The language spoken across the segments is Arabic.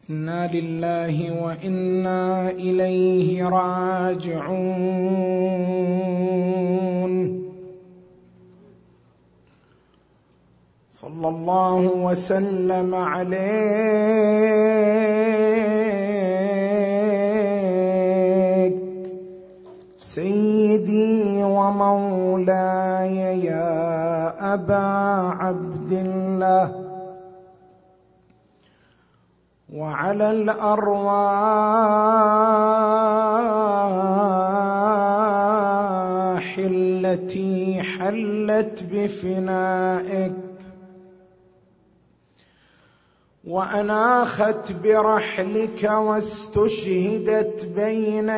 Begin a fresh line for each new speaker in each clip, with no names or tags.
إنا لله وإنا إليه راجعون. صلى الله وسلم عليك سيدي ومولاي يا أبا عبد الله، وعلى الأرواح التي حلت بفنائك وأناخت برحلك واستشهدت بين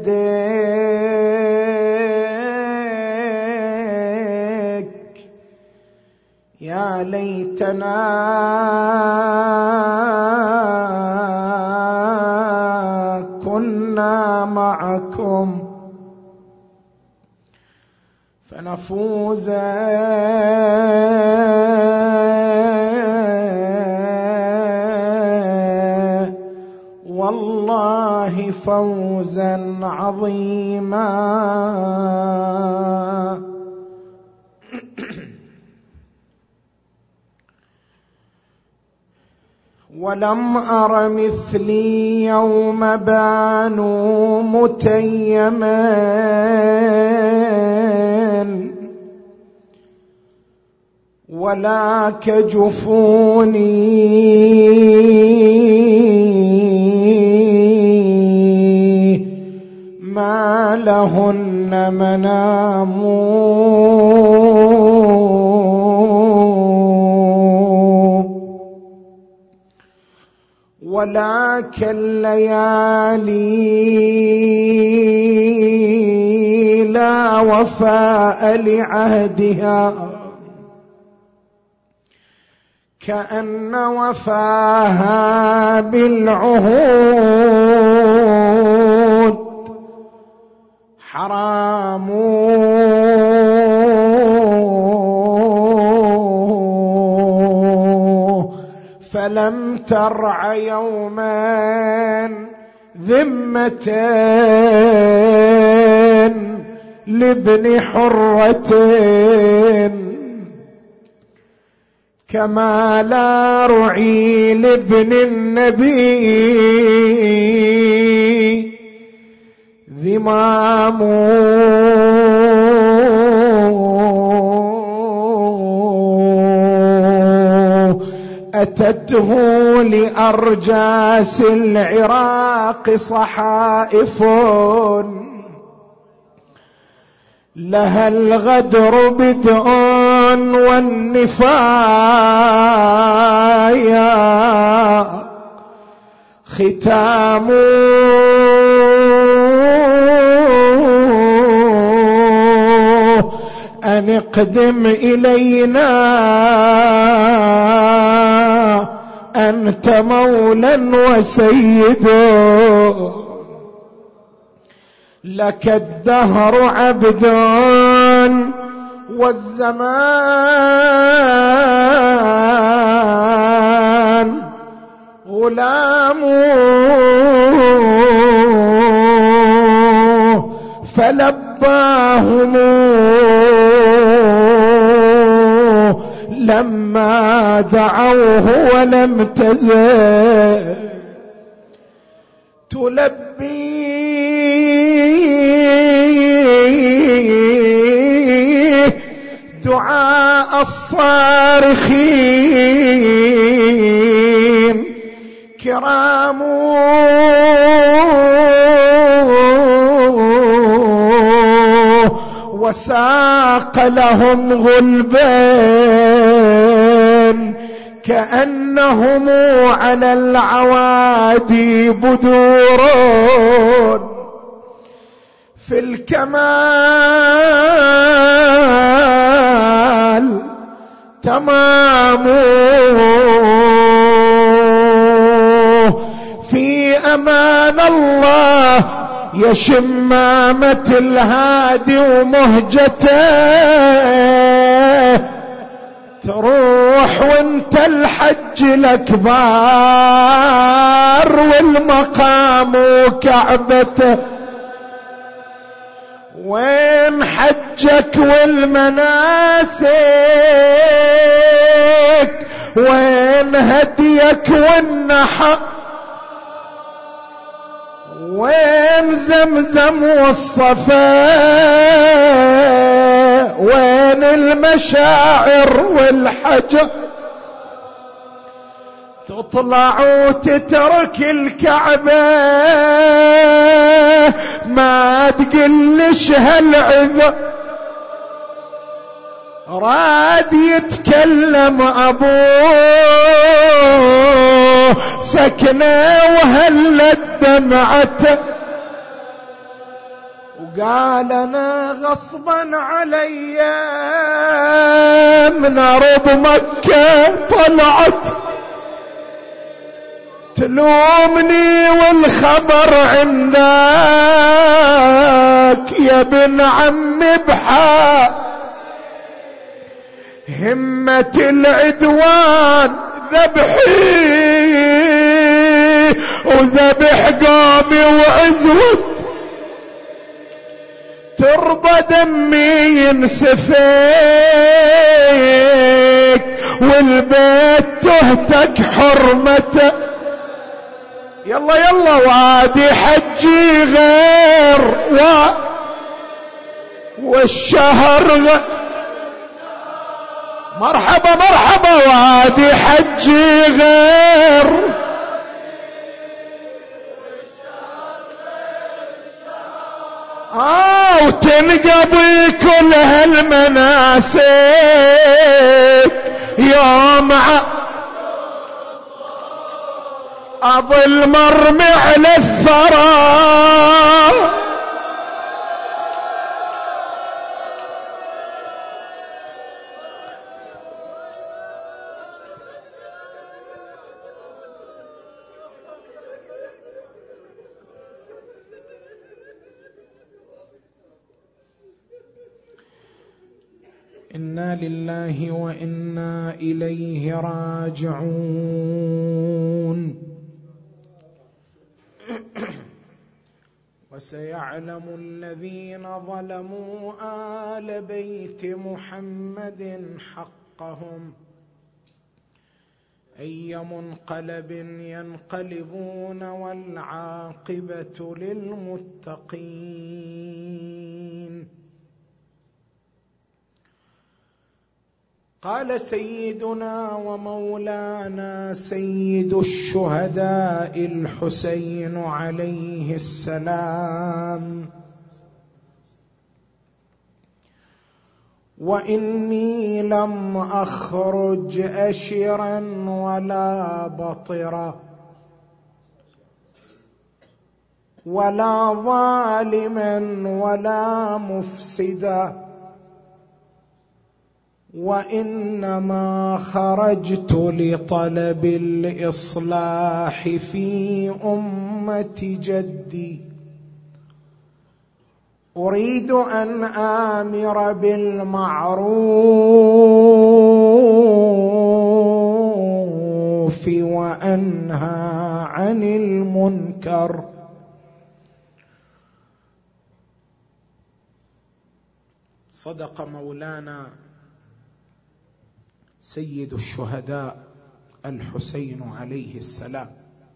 يديك. يا ليتنا كنا معكم فنفوز والله فوزا عظيما. ولم أر مثلي يوم بانوا متيما ولا كجفوني ما لهن منام ولك الليالي لا وفاء لعهدها كأن وفاها بالعهود حرام. فلم ترع يوما ذمة لابن حرة كما لا رعي لابن النبي ذمام. أتته لأرجاس العراق صحائف لها الغدر بدء والنفايا ختام. أن اقدم إلينا أنت مولا وسيد لك الدهر عبد والزمان غلام. فلباهم لما دعوه ولم تزل تلبي دعاء الصارخين كرام. وساق لهم غلبان كأنهم على العوادي بدور في الكمال تمام. في أمان الله يا شمامة الهادي ومهجته تروح وانت الحج الأكبر والمقام وكعبته، وين حجك والمناسك، وين هديك والنحر، وين زمزم والصفا، وين المشاعر والحجر. تطلع وتترك الكعبة ما تقلش هالعذر. راد يتكلم أبوه سكنه وهلت دمعته، وقال أنا غصبا علي من أرض مكة طلعت، تلومني والخبر عندك يا ابن عمي بحال همة العدوان ذبحي وذبح قومي وعزوت، ترضى دمي ينسفك والبيت تهتك حرمته. يلا يلا وادي حجي غير والشهر مرحبا مرحبا، وادي حجي غير وتنقضي كل هالمناسك يوم أظل مرمي على الثرى. إنا لله وإنا إليه راجعون. وسيعلم الذين ظلموا آل بيت محمد حقهم أي منقلب ينقلبون والعاقبة للمتقين. قال سيدنا ومولانا سيد الشهداء الحسين عليه السلام: وإني لم أخرج أشرا ولا بطرا ولا ظالما ولا مفسدا، وإنما خرجت لطلب الإصلاح في أمة جدي، أريد أن آمر بالمعروف وأنهى عن المنكر. صدق مولانا سيد الشهداء الحسين عليه السلام.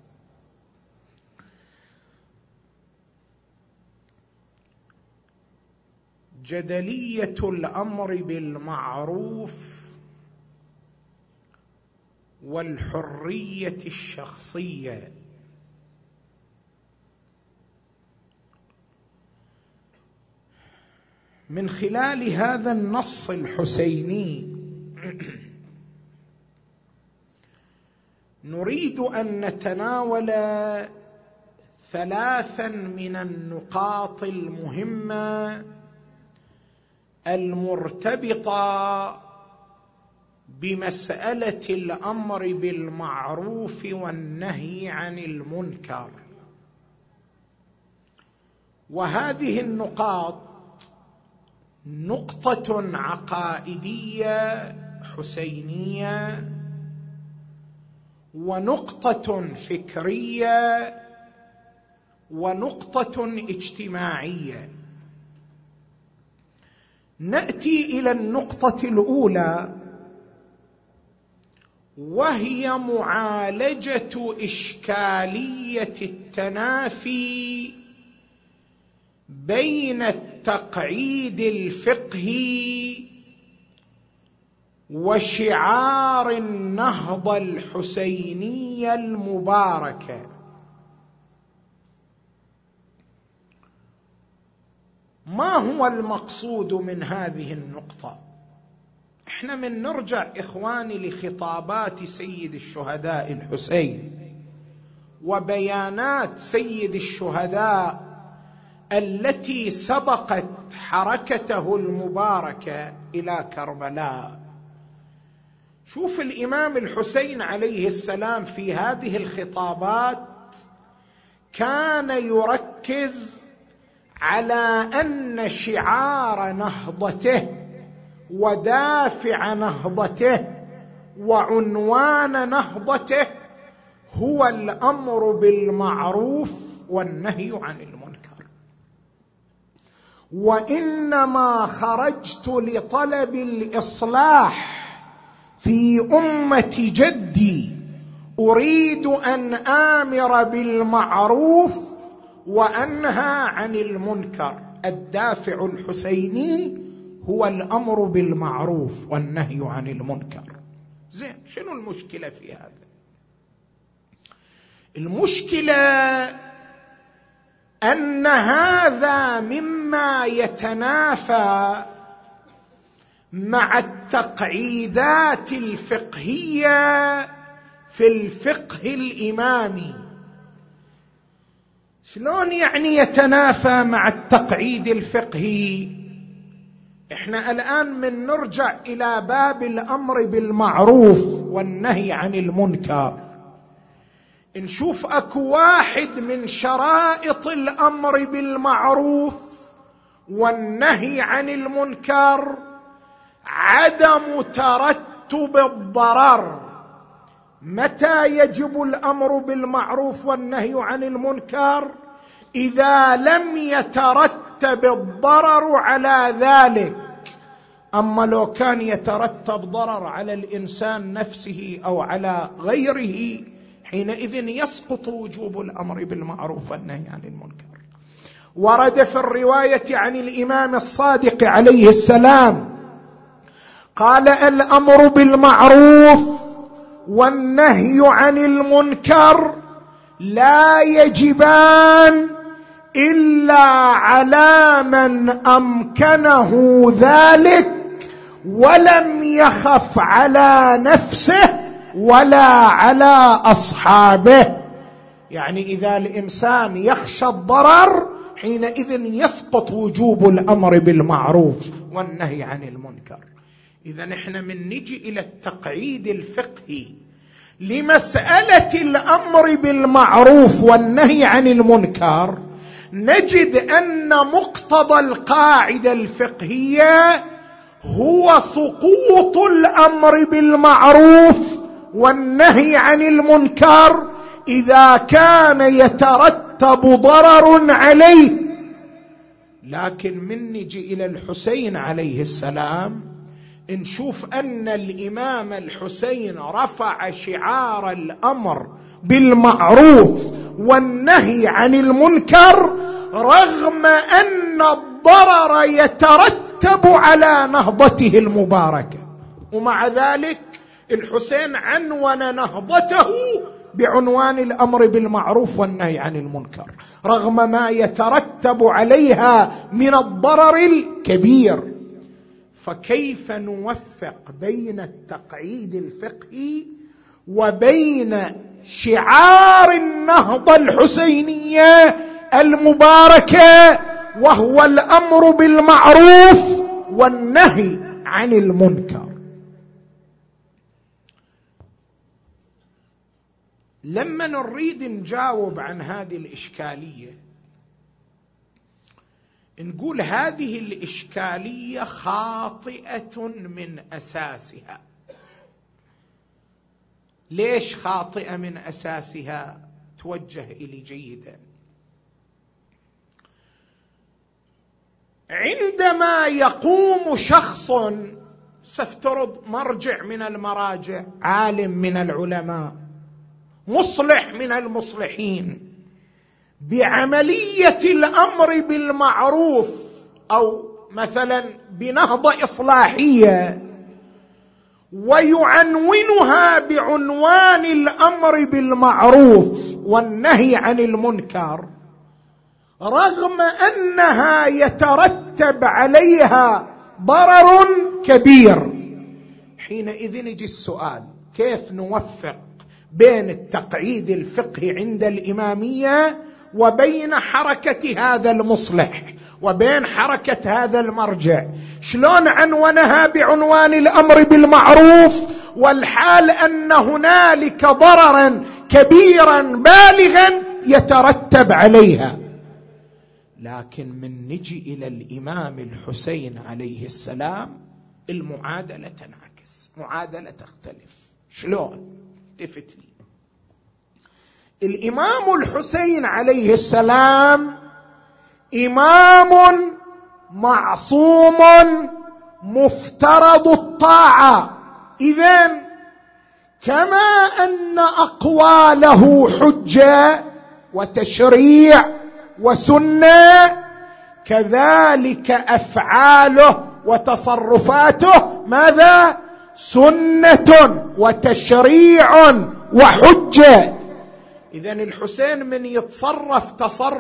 جدلية الأمر بالمعروف والحرية الشخصية من خلال هذا النص الحسيني نريد أن نتناول ثلاثا من النقاط المهمة المرتبطة بمسألة الأمر بالمعروف والنهي عن المنكر. وهذه النقاط نقطة عقائدية حسينية ونقطة فكرية ونقطة اجتماعية. نأتي إلى النقطة الأولى، وهي معالجة إشكالية التنافي بين التقعيد الفقهي وشعار النهضة الحسينية المباركة. ما هو المقصود من هذه النقطة؟ احنا من نرجع إخواني لخطابات سيد الشهداء الحسين وبيانات سيد الشهداء التي سبقت حركته المباركة إلى كربلاء. شوف الإمام الحسين عليه السلام في هذه الخطابات كان يركز على أن شعار نهضته ودافع نهضته وعنوان نهضته هو الأمر بالمعروف والنهي عن المنكر. وإنما خرجت لطلب الإصلاح في أمة جدي، أريد أن آمر بالمعروف وأنهى عن المنكر. الدافع الحسيني هو الأمر بالمعروف والنهي عن المنكر. زين، شنو المشكلة في هذا؟ المشكلة أن هذا مما يتنافى مع التقعيدات الفقهية في الفقه الإمامي. شلون يعني يتنافى مع التقعيد الفقهي؟ احنا الآن من نرجع إلى باب الأمر بالمعروف والنهي عن المنكر، نشوف أكو واحد من شرائط الأمر بالمعروف والنهي عن المنكر عدم ترتب الضرر. متى يجب الأمر بالمعروف والنهي عن المنكر؟ إذا لم يترتب الضرر على ذلك. أما لو كان يترتب ضرر على الإنسان نفسه أو على غيره، حينئذ يسقط وجوب الأمر بالمعروف والنهي عن المنكر. ورد في الرواية عن الإمام الصادق عليه السلام قال: الأمر بالمعروف والنهي عن المنكر لا يجبان إلا على من أمكنه ذلك ولم يخف على نفسه ولا على أصحابه. يعني إذا الإنسان يخشى الضرر حينئذ يسقط وجوب الأمر بالمعروف والنهي عن المنكر. إذا نحن من نجي إلى التقعيد الفقهي لمسألة الأمر بالمعروف والنهي عن المنكر، نجد أن مقتضى القاعدة الفقهية هو سقوط الأمر بالمعروف والنهي عن المنكر إذا كان يترتب ضرر عليه. لكن من نجي إلى الحسين عليه السلام نشوف أن الإمام الحسين رفع شعار الأمر بالمعروف والنهي عن المنكر رغم أن الضرر يترتب على نهضته المباركة. ومع ذلك الحسين عنون نهضته بعنوان الأمر بالمعروف والنهي عن المنكر رغم ما يترتب عليها من الضرر الكبير. فكيف نوفق بين التقعيد الفقهي وبين شعار النهضة الحسينية المباركة وهو الأمر بالمعروف والنهي عن المنكر؟ لما نريد نجاوب عن هذه الإشكالية نقول هذه الإشكالية خاطئة من أساسها. ليش خاطئة من أساسها؟ توجه إلي جيدا. عندما يقوم شخص، سافترض مرجع من المراجع، عالم من العلماء، مصلح من المصلحين، بعملية الأمر بالمعروف أو مثلا بنهضة إصلاحية، ويعنونها بعنوان الأمر بالمعروف والنهي عن المنكر، رغم أنها يترتب عليها ضرر كبير، حينئذ يجي السؤال: كيف نوفق بين التقعيد الفقهي عند الإمامية وبين حركة هذا المصلح وبين حركة هذا المرجع؟ شلون عنونها بعنوان الأمر بالمعروف والحال أن هنالك ضررا كبيرا بالغا يترتب عليها؟ لكن من نجي إلى الإمام الحسين عليه السلام المعادلة تنعكس، معادلة تختلف. شلون؟ التفت لي. الإمام الحسين عليه السلام إمام معصوم مفترض الطاعة، إذن كما أن أقواله حجة وتشريع وسنة، كذلك أفعاله وتصرفاته ماذا؟ سنة وتشريع وحجة. إذن الحسين من يتصرف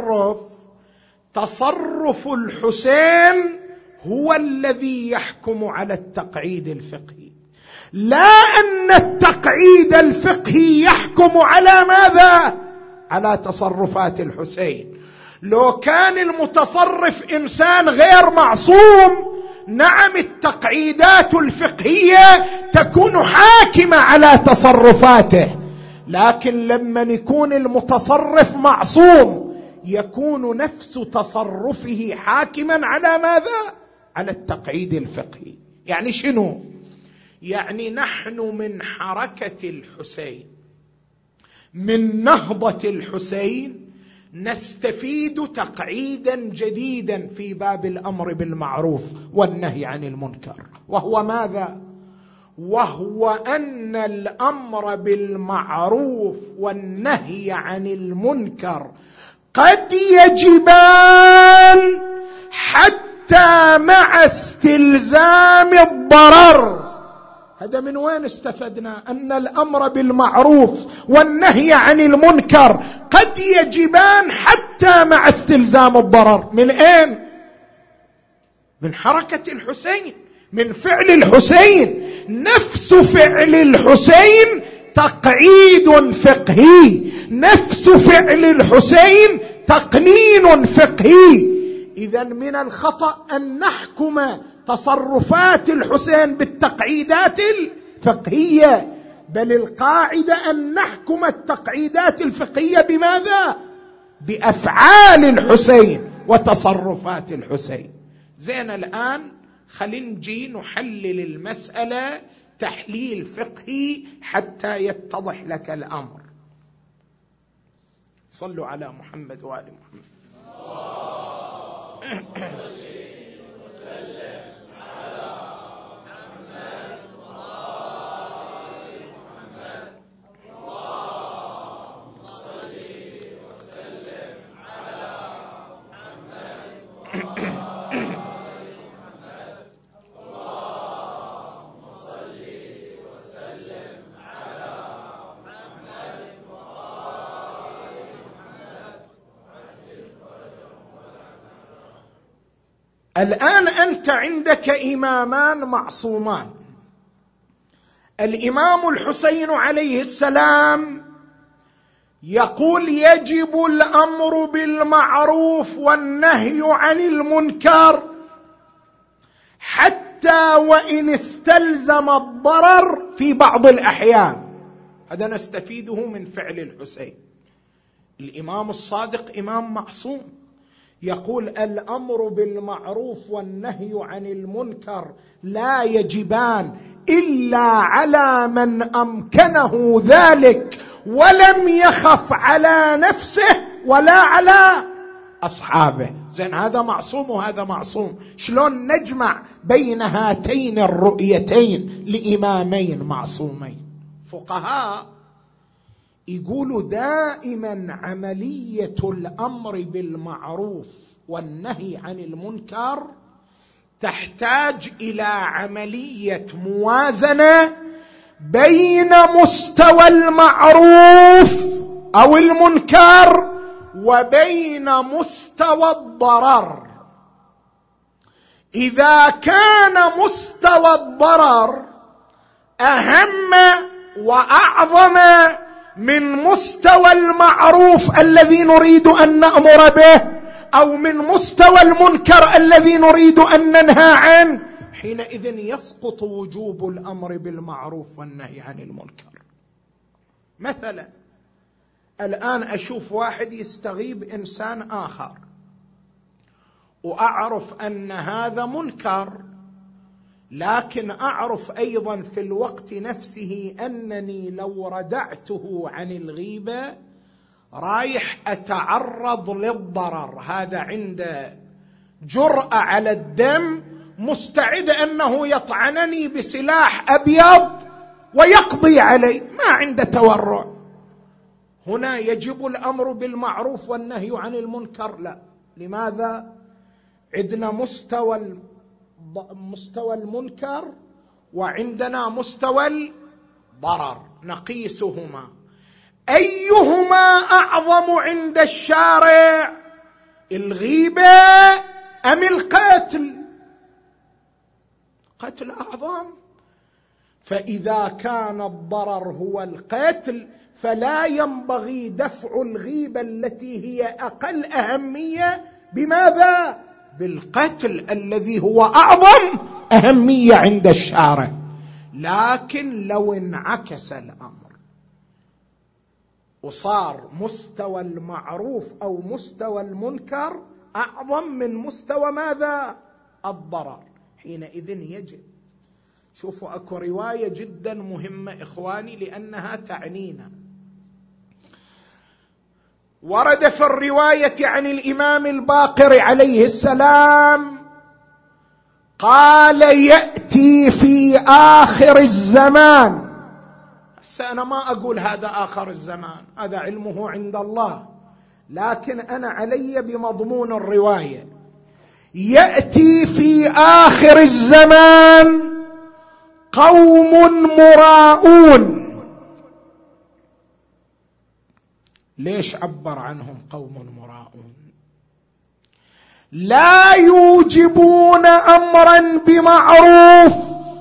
تصرف الحسين هو الذي يحكم على التقعيد الفقهي، لا أن التقعيد الفقهي يحكم على ماذا؟ على تصرفات الحسين. لو كان المتصرف إنسان غير معصوم، نعم التقعيدات الفقهية تكون حاكمة على تصرفاته، لكن لما يكون المتصرف معصوم يكون نفس تصرفه حاكما على ماذا؟ على التقعيد الفقهي. يعني شنو؟ يعني نحن من حركة الحسين، من نهضة الحسين، نستفيد تقعيدا جديدا في باب الأمر بالمعروف والنهي عن المنكر، وهو ماذا؟ وهو أن الأمر بالمعروف والنهي عن المنكر قد يجبان حتى مع استلزام الضرر. هذا من وين استفدنا؟ أن الأمر بالمعروف والنهي عن المنكر قد يجبان حتى مع استلزام الضرر. من أين؟ من حركة الحسين، من فعل الحسين. نفس فعل الحسين تقعيد فقهي، نفس فعل الحسين تقنين فقهي. إذن من الخطأ أن نحكم تصرفات الحسين بالتقعيدات الفقهية، بل القاعدة أن نحكم التقعيدات الفقهية بماذا؟ بأفعال الحسين وتصرفات الحسين. زين، الآن خلينا نجي نحلل المسألة تحليل فقهي حتى يتضح لك الأمر. صلوا على محمد وآل محمد. الآن أنت عندك إمامان معصومان، الإمام الحسين عليه السلام يقول يجب الأمر بالمعروف والنهي عن المنكر حتى وإن استلزم الضرر في بعض الأحيان. هذا نستفيده من فعل الحسين. الإمام الصادق إمام معصوم، يقول الأمر بالمعروف والنهي عن المنكر لا يجبان إلا على من أمكنه ذلك ولم يخف على نفسه ولا على أصحابه. زين، هذا معصوم وهذا معصوم، شلون نجمع بين هاتين الرؤيتين لإمامين معصومين؟ فقهاء يقولوا دائما عملية الأمر بالمعروف والنهي عن المنكر تحتاج إلى عملية موازنة بين مستوى المعروف أو المنكر وبين مستوى الضرر. إذا كان مستوى الضرر أهم وأعظم من مستوى المعروف الذي نريد أن نأمر به أو من مستوى المنكر الذي نريد أن ننهى عنه، حينئذ يسقط وجوب الأمر بالمعروف والنهي عن المنكر. مثلا الآن أشوف واحد يستغيب إنسان آخر وأعرف أن هذا منكر، لكن أعرف أيضا في الوقت نفسه أنني لو ردعته عن الغيبة رايح أتعرض للضرر. هذا عنده جرأة على الدم، مستعد أنه يطعنني بسلاح أبيض ويقضي علي، ما عنده تورع. هنا يجب الأمر بالمعروف والنهي عن المنكر؟ لا. لماذا؟ عندنا مستوى المنكر وعندنا مستوى الضرر، نقيسهما أيهما أعظم عند الشارع، الغيبة أم القتل؟ قتل أعظم. فإذا كان الضرر هو القتل فلا ينبغي دفع الغيبة التي هي أقل أهمية بماذا؟ بالقتل الذي هو أعظم أهمية عند الشارع. لكن لو انعكس الأمر وصار مستوى المعروف أو مستوى المنكر أعظم من مستوى ماذا؟ الضرر، حينئذ يجب. شوفوا، أكو رواية جدا مهمة إخواني لأنها تعنينا. ورد في الرواية عن الإمام الباقر عليه السلام قال: يأتي في آخر الزمان. أنا ما أقول هذا آخر الزمان، هذا علمه عند الله، لكن أنا علي بمضمون الرواية. يأتي في آخر الزمان قوم مراؤون. ليش عبر عنهم قوم مراؤون؟ لا يوجبون أمرا بمعروف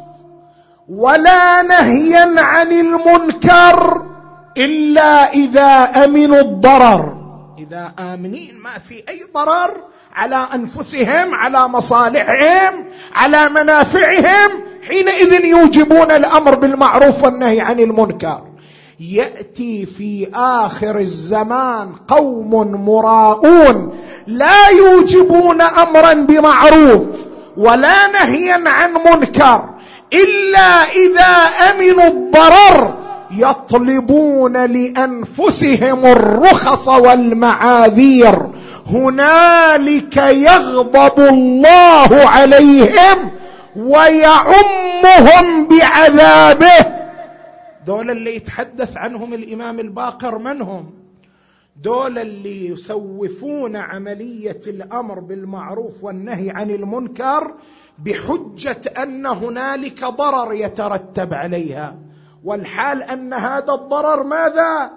ولا نهيا عن المنكر إلا إذا أمنوا الضرر. إذا آمنين ما في أي ضرر على أنفسهم، على مصالحهم، على منافعهم، حينئذ يوجبون الأمر بالمعروف والنهي عن المنكر. يأتي في آخر الزمان قوم مراؤون لا يوجبون أمرا بمعروف ولا نهيا عن منكر إلا إذا أمنوا الضرر، يطلبون لأنفسهم الرخص والمعاذير. هنالك يغضب الله عليهم ويعمهم بعذابه. دول اللي يتحدث عنهم الإمام الباقر من هم؟ دول اللي يسوفون عملية الأمر بالمعروف والنهي عن المنكر بحجة أن هنالك ضرر يترتب عليها، والحال أن هذا الضرر ماذا؟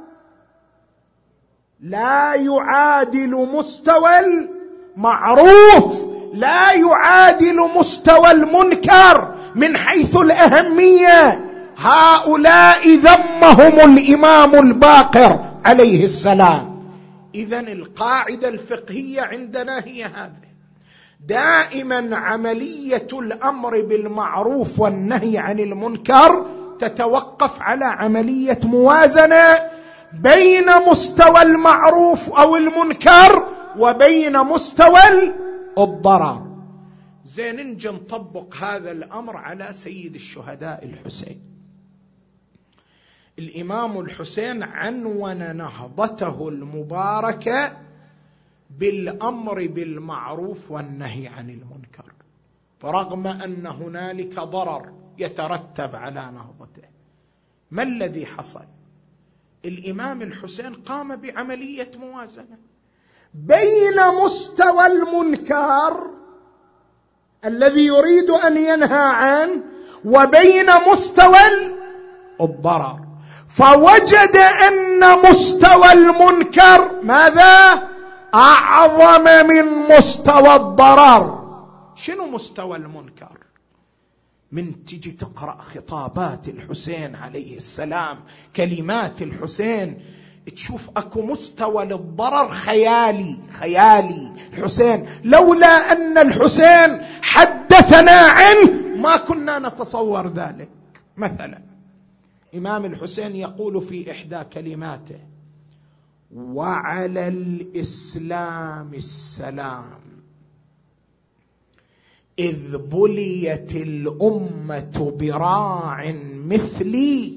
لا يعادل مستوى المعروف، لا يعادل مستوى المنكر من حيث الأهمية. هؤلاء ذمهم الإمام الباقر عليه السلام. إذن القاعدة الفقهية عندنا هي هذه: دائما عملية الأمر بالمعروف والنهي عن المنكر تتوقف على عملية موازنة بين مستوى المعروف أو المنكر وبين مستوى الضرر. زين، نجي نطبق هذا الأمر على سيد الشهداء الحسين. الإمام الحسين عنون نهضته المباركة بالأمر بالمعروف والنهي عن المنكر، فرغم أن هنالك ضرر يترتب على نهضته. ما الذي حصل؟ الإمام الحسين قام بعملية موازنة بين مستوى المنكر الذي يريد أن ينهى عنه وبين مستوى الضرر، فوجد أن مستوى المنكر ماذا؟ أعظم من مستوى الضرر. شنو مستوى المنكر؟ من تجي تقرأ خطابات الحسين عليه السلام، كلمات الحسين، تشوف أكو مستوى للضرر خيالي. الحسين لولا أن الحسين حدثنا عنه ما كنا نتصور ذلك. مثلا إمام الحسين يقول في إحدى كلماته: وعلى الإسلام السلام إذ بليت الأمة براع مثلي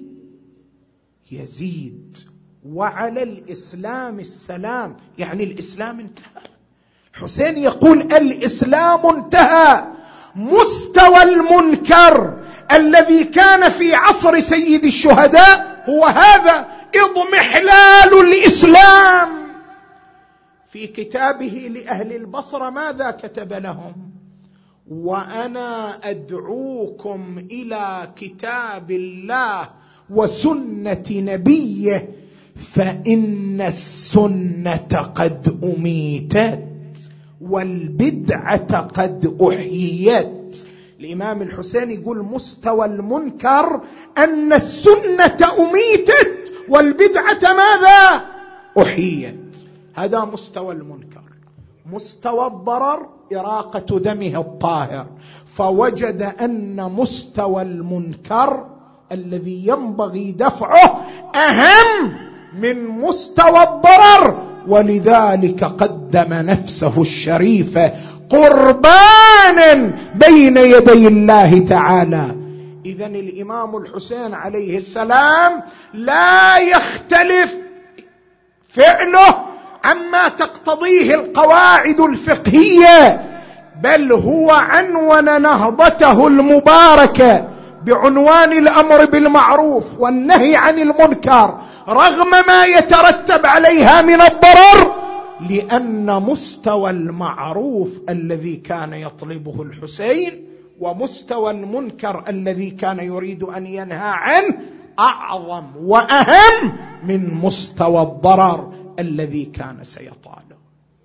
يزيد. وعلى الإسلام السلام، يعني الإسلام انتهى. حسين يقول الإسلام انتهى. مستوى المنكر الذي كان في عصر سيد الشهداء هو هذا، اضمحلال الإسلام. في كتابه لأهل البصرة ماذا كتب لهم؟ وأنا أدعوكم إلى كتاب الله وسنة نبيه فإن السنة قد أميتت والبدعة قد أحييت. الإمام الحسين يقول مستوى المنكر أن السنة أميتت والبدعة ماذا؟ أحييت. هذا مستوى المنكر. مستوى الضرر إراقة دمه الطاهر، فوجد أن مستوى المنكر الذي ينبغي دفعه أهم من مستوى الضرر، ولذلك قدم نفسه الشريفة قربانا بين يدي الله تعالى. إذن الإمام الحسين عليه السلام لا يختلف فعله عما تقتضيه القواعد الفقهية، بل هو عنون نهضته المباركة بعنوان الأمر بالمعروف والنهي عن المنكر رغم ما يترتب عليها من الضرر، لأن مستوى المعروف الذي كان يطلبه الحسين ومستوى المنكر الذي كان يريد أن ينهى عنه أعظم وأهم من مستوى الضرر الذي كان سيطاله.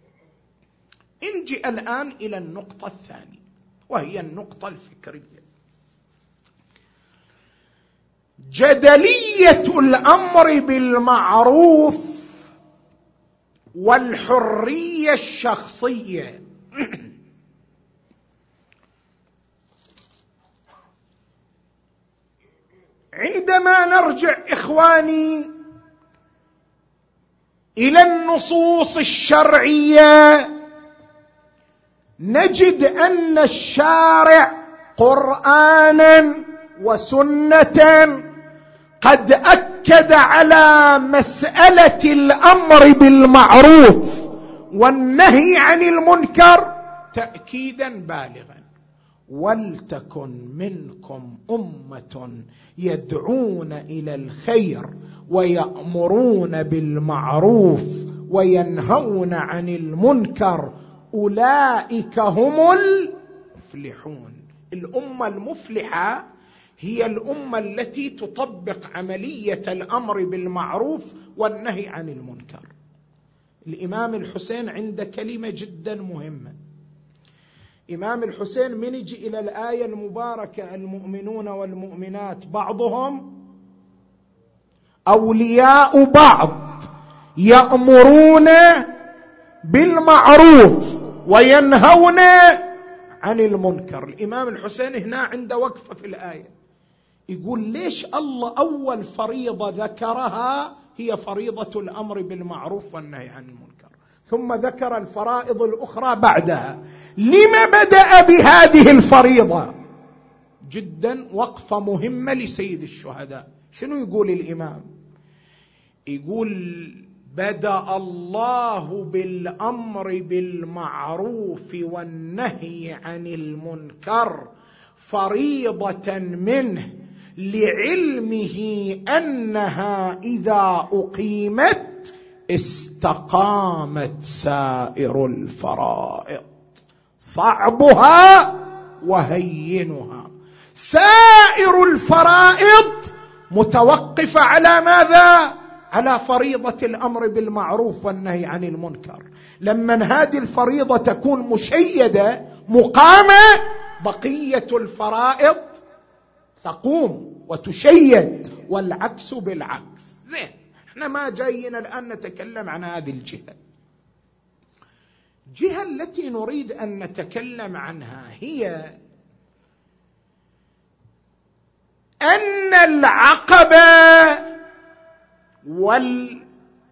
نجي الآن إلى النقطة الثانية وهي النقطة الفكرية. جدلية الأمر بالمعروف والحرية الشخصية. عندما نرجع إخواني إلى النصوص الشرعية نجد أن الشارع قرآنا وسنة قد أكد على مسألة الأمر بالمعروف والنهي عن المنكر تأكيدا بالغا: ولتكن منكم أمة يدعون إلى الخير ويأمرون بالمعروف وينهون عن المنكر أولئك هم المفلحون. الأمة المفلحة هي الأمة التي تطبق عملية الأمر بالمعروف والنهي عن المنكر. الإمام الحسين عند كلمة جدا مهمة. إمام الحسين من يجي إلى الآية المباركة: المؤمنون والمؤمنات بعضهم أولياء بعض يأمرون بالمعروف وينهون عن المنكر. الإمام الحسين هنا عنده وقفة في الآية، يقول ليش الله أول فريضة ذكرها هي فريضة الأمر بالمعروف والنهي عن المنكر؟ ثم ذكر الفرائض الأخرى بعدها. لما بدأ بهذه الفريضة؟ جدا وقفة مهمة لسيد الشهداء. شنو يقول الإمام؟ يقول بدأ الله بالأمر بالمعروف والنهي عن المنكر فريضة منه، لعلمه أنها إذا أقيمت استقامت سائر الفرائض، صعبها وهينها. سائر الفرائض متوقفة على ماذا؟ على فريضة الأمر بالمعروف والنهي عن المنكر. لما هذه الفريضة تكون مشيدة مقامة، بقية الفرائض تقوم وتشيد، والعكس بالعكس. زين، احنا ما جايين الآن نتكلم عن هذه الجهة. الجهة التي نريد أن نتكلم عنها هي أن العقبة والعثرة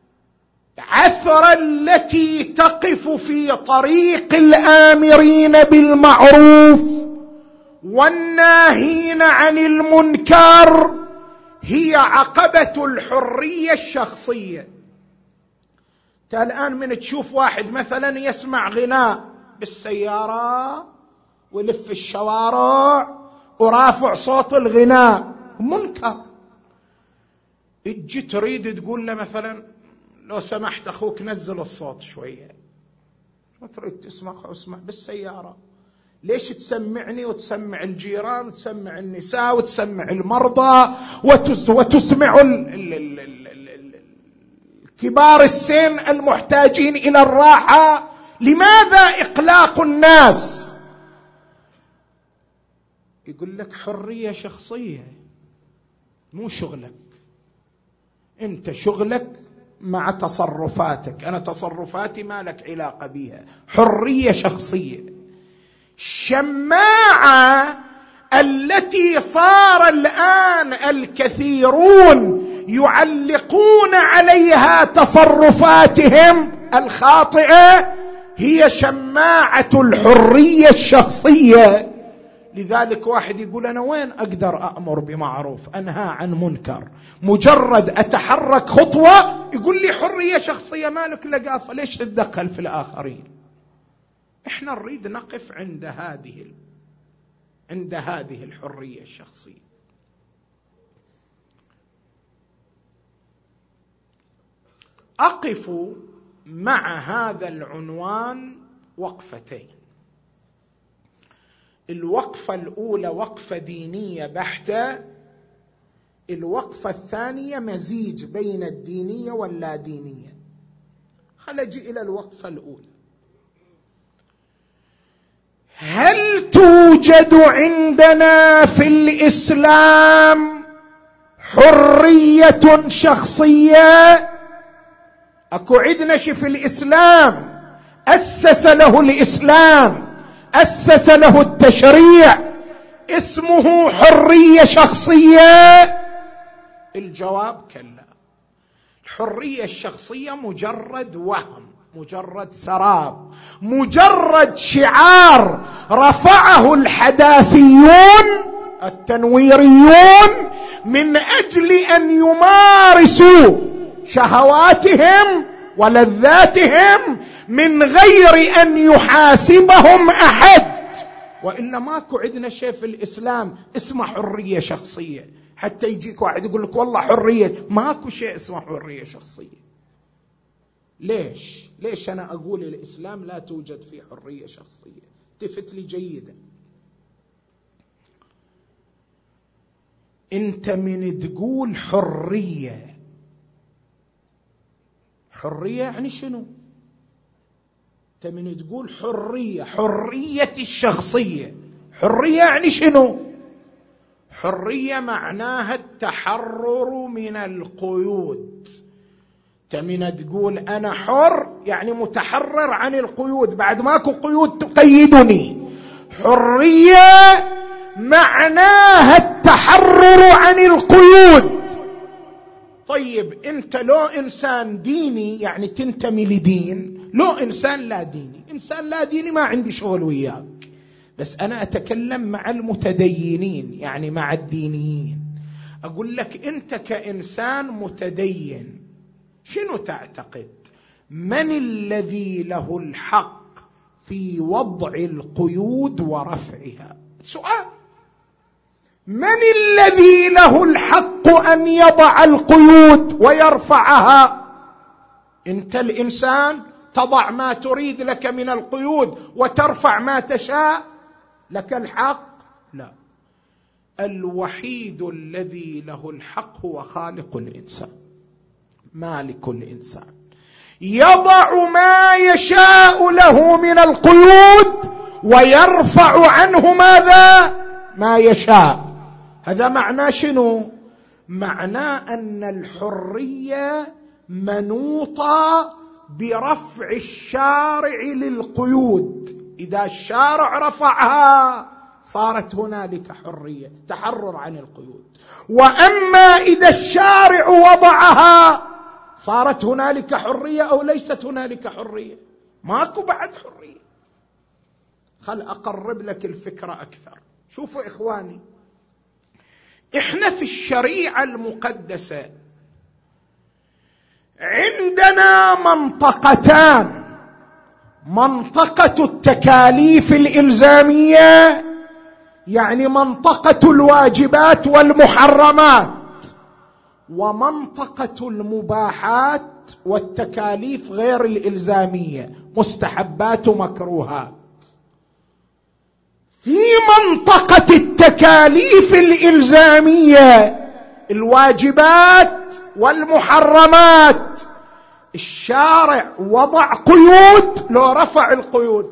التي تقف في طريق الآمرين بالمعروف والناهين عن المنكر هي عقبة الحرية الشخصية. الآن من تشوف واحد مثلا يسمع غناء بالسيارة ويلف الشوارع ورافع صوت الغناء، منكر. تجي تريد تقول له مثلا لو سمحت أخوك نزل الصوت شوية، ما تريد تسمع، اسمع بالسيارة. ليش تسمعني وتسمع الجيران وتسمع النساء وتسمع المرضى وتسمع كبار السن المحتاجين إلى الراحة؟ لماذا إقلاق الناس؟ يقول لك حرية شخصية، مو شغلك. أنت شغلك مع تصرفاتك، أنا تصرفاتي ما لك علاقة بها. حرية شخصية. الشماعة التي صار الآن الكثيرون يعلقون عليها تصرفاتهم الخاطئة هي شماعة الحرية الشخصية. لذلك واحد يقول أنا وين أقدر أأمر بمعروف أنهى عن منكر؟ مجرد أتحرك خطوة يقول لي حرية شخصية، مالك لقافة، ليش تتدخل في الآخرين؟ إحنا نريد نقف عند هذه الحرية الشخصية. أقف مع هذا العنوان وقفتين. الوقفة الأولى وقفة دينية بحتة، الوقفة الثانية مزيج بين الدينية واللا دينية. خلينا نجي إلى الوقفة الأولى. هل توجد عندنا في الإسلام حرية شخصية؟ أكو عندنا شيء في الإسلام أسس له الإسلام، أسس له التشريع اسمه حرية شخصية؟ الجواب كلا. الحرية الشخصية مجرد وهم، مجرد سراب، مجرد شعار رفعه الحداثيون التنويريون من أجل أن يمارسوا شهواتهم ولذاتهم من غير أن يحاسبهم أحد. وإلا ماكو عندنا شيء في الإسلام اسمه حرية شخصية. حتى يجيك واحد يقول لك والله حرية، ماكو شيء اسمه حرية شخصية. ليش أنا أقول الإسلام لا توجد فيه حرية شخصية؟ التفت لي جيدا. أنت من تقول حرية يعني شنو؟ أنت من تقول حرية الشخصية، حرية يعني شنو؟ حرية معناها التحرر من القيود. من تقول أنا حر يعني متحرر عن القيود، بعد ماكو قيود تقيدني. حرية معناها التحرر عن القيود. طيب أنت لو إنسان ديني يعني تنتمي لدين، لو إنسان لا ديني، إنسان لا ديني ما عندي شغل وياك، بس أنا أتكلم مع المتدينين، يعني مع الدينيين. أقول لك أنت كإنسان متدين شنو تعتقد؟ من الذي له الحق في وضع القيود ورفعها؟ سؤال. من الذي له الحق أن يضع القيود ويرفعها؟ أنت الإنسان تضع ما تريد لك من القيود وترفع ما تشاء، لك الحق؟ لا. الوحيد الذي له الحق هو خالق الإنسان، مالك الإنسان، يضع ما يشاء له من القيود ويرفع عنه ماذا؟ ما يشاء. هذا معناه شنو؟ معناه أن الحرية منوطة برفع الشارع للقيود. إذا الشارع رفعها صارت هنالك حرية، تحرر عن القيود. وأما إذا الشارع وضعها صارت هنالك حرية أو ليست هنالك حرية؟ ماكو بعد حرية. خل أقرب لك الفكرة أكثر. شوفوا إخواني، إحنا في الشريعة المقدسة عندنا منطقتان: منطقة التكاليف الإلزامية، يعني منطقة الواجبات والمحرمات، ومنطقة المباحات والتكاليف غير الإلزامية، مستحبات ومكروهات. في منطقة التكاليف الإلزامية، الواجبات والمحرمات، الشارع وضع قيود لو رفع القيود.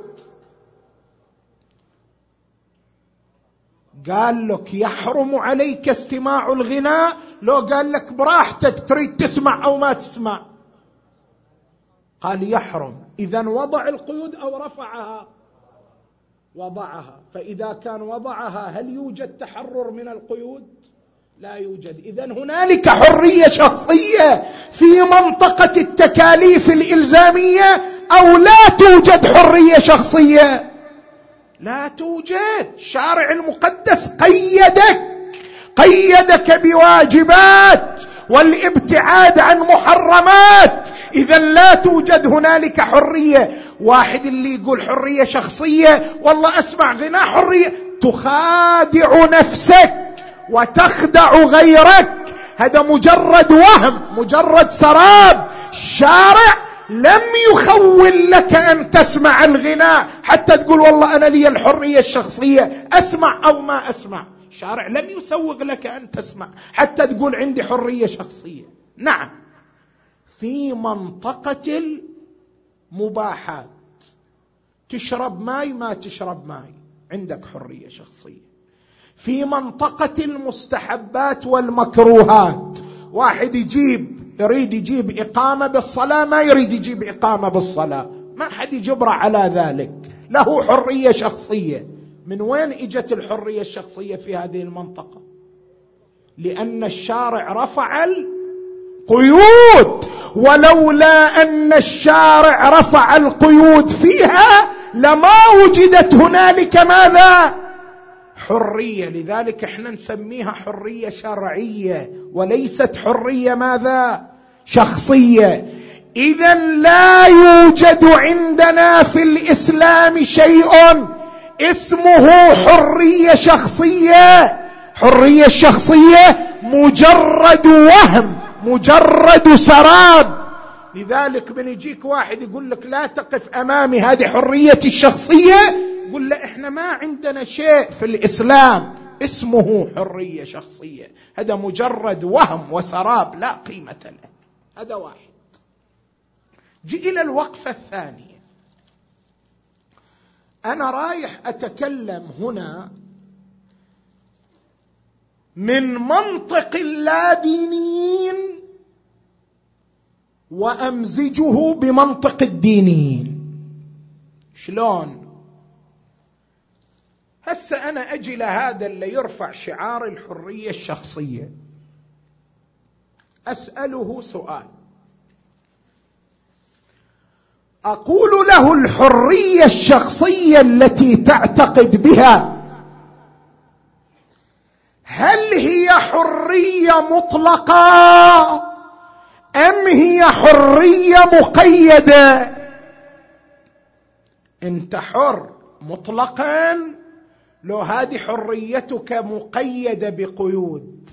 قال لك يحرم عليك استماع الغناء، لو قال لك براحتك تريد تسمع أو ما تسمع، قال يحرم. إذن وضع القيود أو رفعها؟ وضعها. فإذا كان وضعها هل يوجد تحرر من القيود؟ لا يوجد. إذن هنالك حرية شخصية في منطقة التكاليف الإلزامية أو لا توجد حرية شخصية؟ لا توجد. الشارع المقدس قيدك بواجبات والابتعاد عن محرمات، إذا لا توجد هنالك حرية. واحد اللي يقول حرية شخصية، والله أسمع غناء حرية، تخادع نفسك وتخدع غيرك، هذا مجرد وهم، مجرد سراب. الشارع لم يخول لك أن تسمع الغناء حتى تقول والله أنا لي الحرية الشخصية أسمع أو ما أسمع. الشارع لم يسوغ لك أن تسمع حتى تقول عندي حرية شخصية. نعم، في منطقة المباحات، تشرب ماي ما تشرب ماي عندك حرية شخصية. في منطقة المستحبات والمكروهات، واحد يريد يجيب إقامة بالصلاة، ما يريد يجيب إقامة بالصلاة، ما حد يجبر على ذلك، له حرية شخصية. من وين إجت الحرية الشخصية في هذه المنطقة؟ لأن الشارع رفع القيود، ولولا أن الشارع رفع القيود فيها لما وجدت هنالك ماذا؟ حرية. لذلك احنا نسميها حرية شرعية وليست حرية ماذا؟ شخصية. إذن لا يوجد عندنا في الإسلام شيء اسمه حرية شخصية. حرية الشخصية مجرد وهم، مجرد سراب. لذلك من يجيك واحد يقول لك لا تقف أمامي، هذه حريتي الشخصية، يقول له إحنا ما عندنا شيء في الإسلام اسمه حرية شخصية، هذا مجرد وهم وسراب لا قيمة له. هذا واحد. جي إلى الوقفة الثانية. أنا رايح أتكلم هنا من منطق اللادينيين وأمزجه بمنطق الدينيين. شلون؟ هسه أنا أجي لهذا اللي يرفع شعار الحرية الشخصية، أسأله سؤال: أقول له الحرية الشخصية التي تعتقد بها هل هي حرية مطلقة أم هي حرية مقيدة؟ أنت حر مطلقا لو هذه حريتك مقيدة بقيود.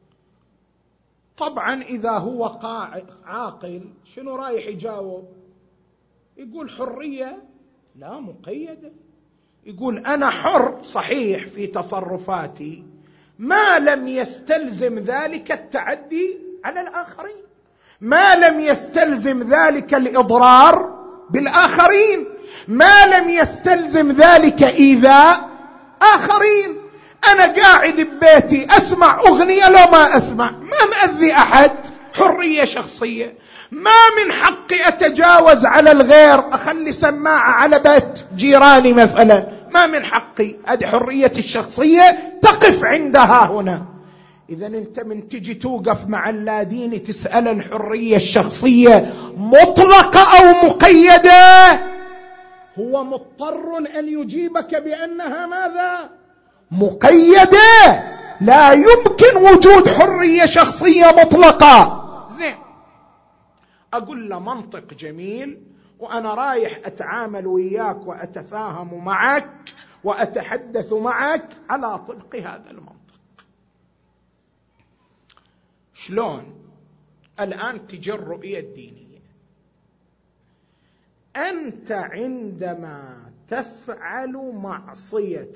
طبعا إذا هو عاقل شنو رايح يجاوب؟ يقول حرية لا مقيدة. يقول أنا حر صحيح في تصرفاتي ما لم يستلزم ذلك التعدي على الآخرين، ما لم يستلزم ذلك الإضرار بالآخرين، ما لم يستلزم ذلك إيذاء آخرين. أنا قاعد ببيتي أسمع أغنية لو ما أسمع، ما مأذي أحد، حرية شخصية. ما من حقي أتجاوز على الغير، أخلي سماعة على بيت جيراني مثلا، ما من حقي. هذه حرية الشخصية تقف عندها هنا. إذا أنت من تجي توقف مع اللادين تسأل الحرية الشخصية مطلقة أو مقيدة، هو مضطر أن يجيبك بأنها ماذا؟ مقيدة. لا يمكن وجود حرية شخصية مطلقة. زين، أقول له منطق جميل، وأنا رايح أتعامل وياك وأتفاهم معك وأتحدث معك على طبق هذا المنطق. شلون؟ الآن تجي الرؤية الدينية. أنت عندما تفعل معصية،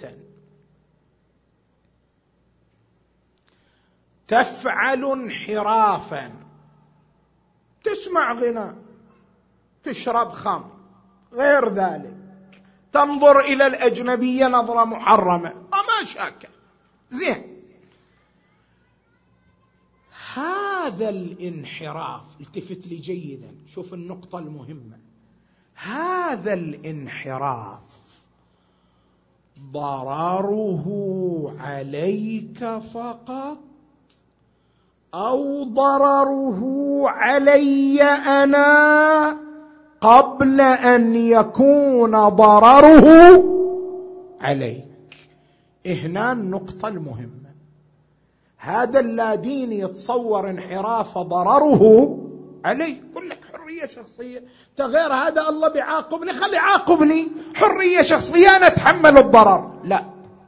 تفعل انحرافا، تسمع غناء، تشرب خمر، غير ذلك، تنظر إلى الأجنبية نظرة محرمة وما شاكل، زين، هذا الانحراف، التفت لي جيدا، شوف النقطة المهمة، هذا الانحراف ضرره عليك فقط أو ضرره علي أنا قبل أن يكون ضرره عليك؟ هنا النقطة المهمة. هذا اللادين يتصور انحراف ضرره عليه، يقول لك حرية شخصية، تغير هذا الله بيعاقبني، خلي يعاقبني، حرية شخصية أنا أتحمل الضرر. لا،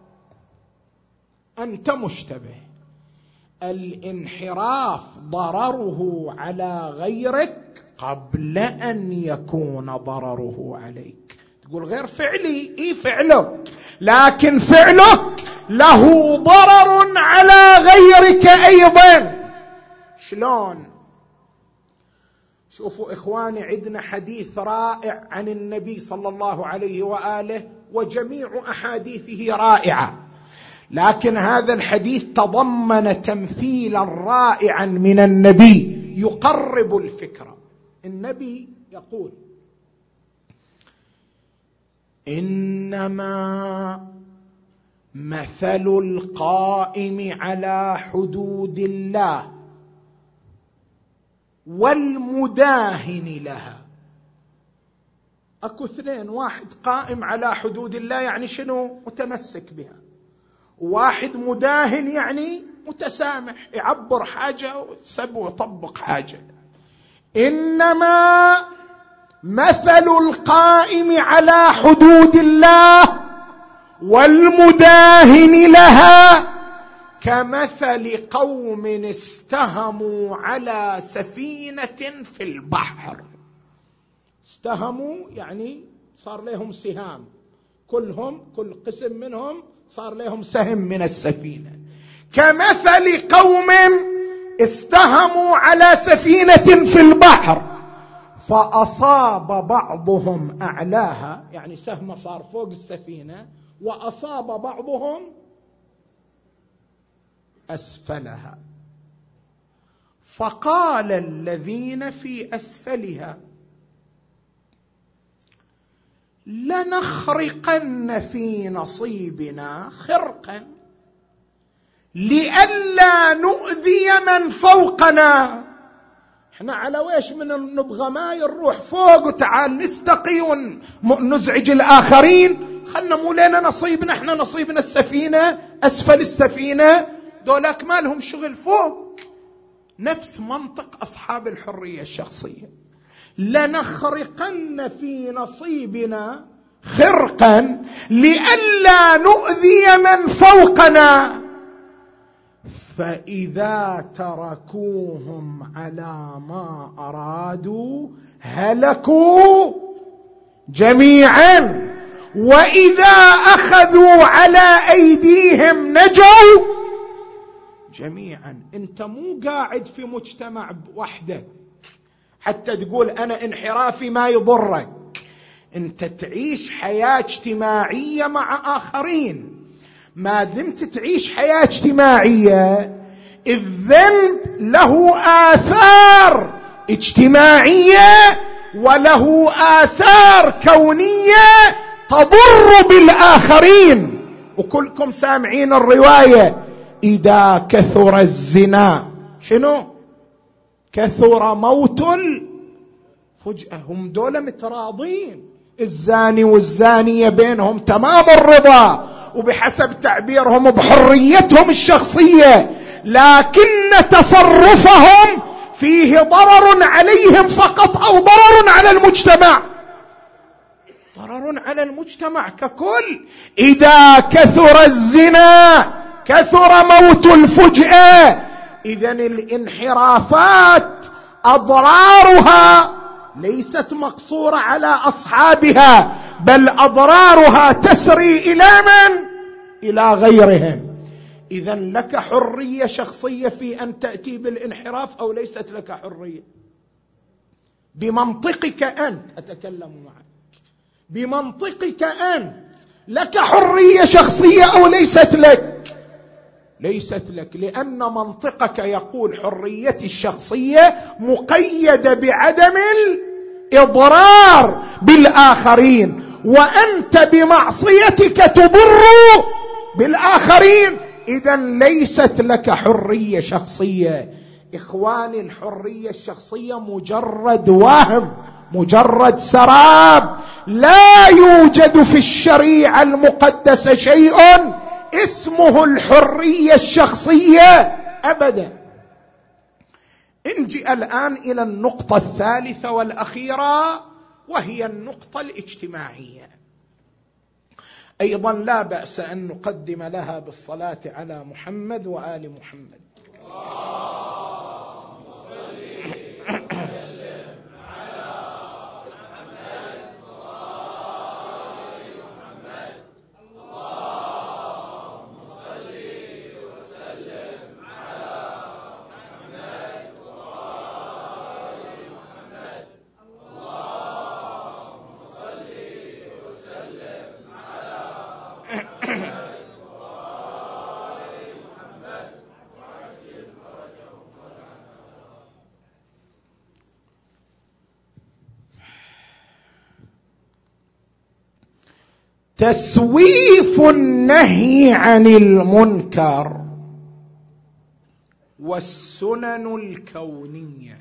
أنت مشتبه. الانحراف ضرره على غيرك قبل أن يكون ضرره عليك. تقول غير فعلي، إيه فعلك، لكن فعلك له ضرر على غيرك أيضا. شلون؟ شوفوا إخواني، عندنا حديث رائع عن النبي صلى الله عليه وآله، وجميع أحاديثه رائعة، لكن هذا الحديث تضمن تمثيلا رائعا من النبي يقرب الفكرة. النبي يقول: إنما مثل القائم على حدود الله والمداهن لها. أكو اثنين، واحد قائم على حدود الله يعني شنو؟ متمسك بها. واحد مداهن يعني متسامح، يعبر حاجة ويسب ويطبق حاجة. إنما مثل القائم على حدود الله والمداهن لها كمثل قوم استهموا على سفينة في البحر. استهموا يعني صار لهم سهام، كل قسم منهم صار لهم سهم من السفينة. كمثل قوم استهموا على سفينة في البحر فأصاب بعضهم أعلاها، يعني سهم صار فوق السفينة، وأصاب بعضهم أسفلها. فقال الذين في أسفلها: لنخرقن في نصيبنا خرقا لئلا نؤذي من فوقنا احنا على ويش من نبغى ماي نروح فوق وتعال نستقي ونزعج الآخرين، خلنا مو لنا نصيبنا، احنا نصيبنا السفينة أسفل السفينة، دولاك ما لهم شغل فوق. نفس منطق أصحاب الحرية الشخصية، لنخرقن في نصيبنا خرقا لئلا نؤذي من فوقنا، فإذا تركوهم على ما أرادوا هلكوا جميعا، وإذا أخذوا على أيديهم نجوا جميعا. أنت مو قاعد في مجتمع وحدك حتى تقول أنا انحرافي ما يضرك، أنت تعيش حياة اجتماعية مع آخرين. ما دمت تعيش حياة اجتماعية، الذنب له آثار اجتماعية وله آثار كونية تضر بالآخرين. وكلكم سامعين الرواية، إذا كثر الزنا شنو؟ كثر موت الفجأة. هم دول متراضين، الزاني والزانية بينهم تمام الرضا وبحسب تعبيرهم بحريتهم الشخصية، لكن تصرفهم فيه ضرر عليهم فقط أو ضرر على المجتمع، ضرر على المجتمع ككل. إذا كثر الزنا كثر موت الفجأة. إذن الانحرافات أضرارها ليست مقصورة على أصحابها، بل أضرارها تسري إلى من؟ إلى غيرهم. إذن لك حرية شخصية في أن تأتي بالانحراف أو ليست لك حرية؟ بمنطقك أنت أتكلم معك، بمنطقك أنت لك حرية شخصية أو ليست لك؟ ليست لك، لأن منطقك يقول حريتي الشخصية مقيدة بعدم الإضرار بالآخرين، وأنت بمعصيتك تضر بالآخرين، إذن ليست لك حرية شخصية. إخواني، الحرية الشخصية مجرد وهم، مجرد سراب، لا يوجد في الشريعة المقدسة شيء اسمه الحرية الشخصية أبدا. نجي الآن إلى النقطة الثالثة والأخيرة، وهي النقطة الاجتماعية. أيضا لا بأس أن نقدم لها بالصلاة على محمد وآل محمد. تسويف النهي عن المنكر والسنن الكونية.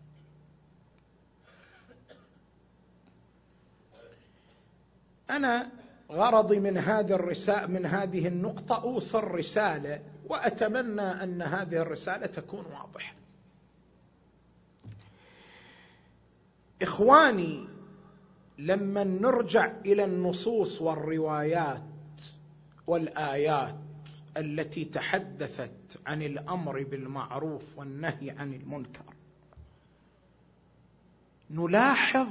أنا غرضي من هذه النقطة أوصل رسالة، وأتمنى أن هذه الرسالة تكون واضحة. إخواني، لما نرجع إلى النصوص والروايات والآيات التي تحدثت عن الأمر بالمعروف والنهي عن المنكر، نلاحظ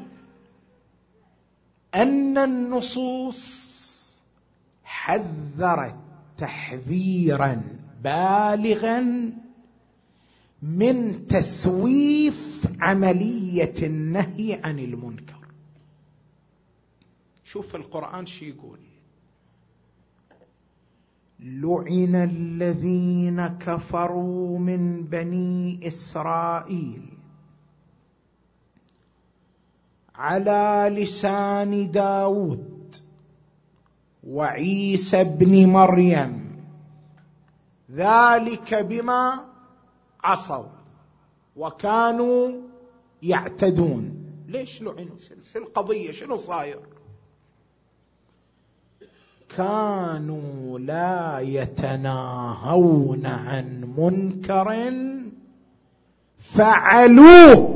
أن النصوص حذرت تحذيرا بالغا من تسويف عملية النهي عن المنكر. شوف القرآن شو يقول: لعن الذين كفروا من بني إسرائيل على لسان داود وعيسى بن مريم ذلك بما عصوا وكانوا يعتدون. ليش لعنوا؟ شو القضية؟ شنو صاير؟ كانوا لا يتناهون عن منكر فعلوه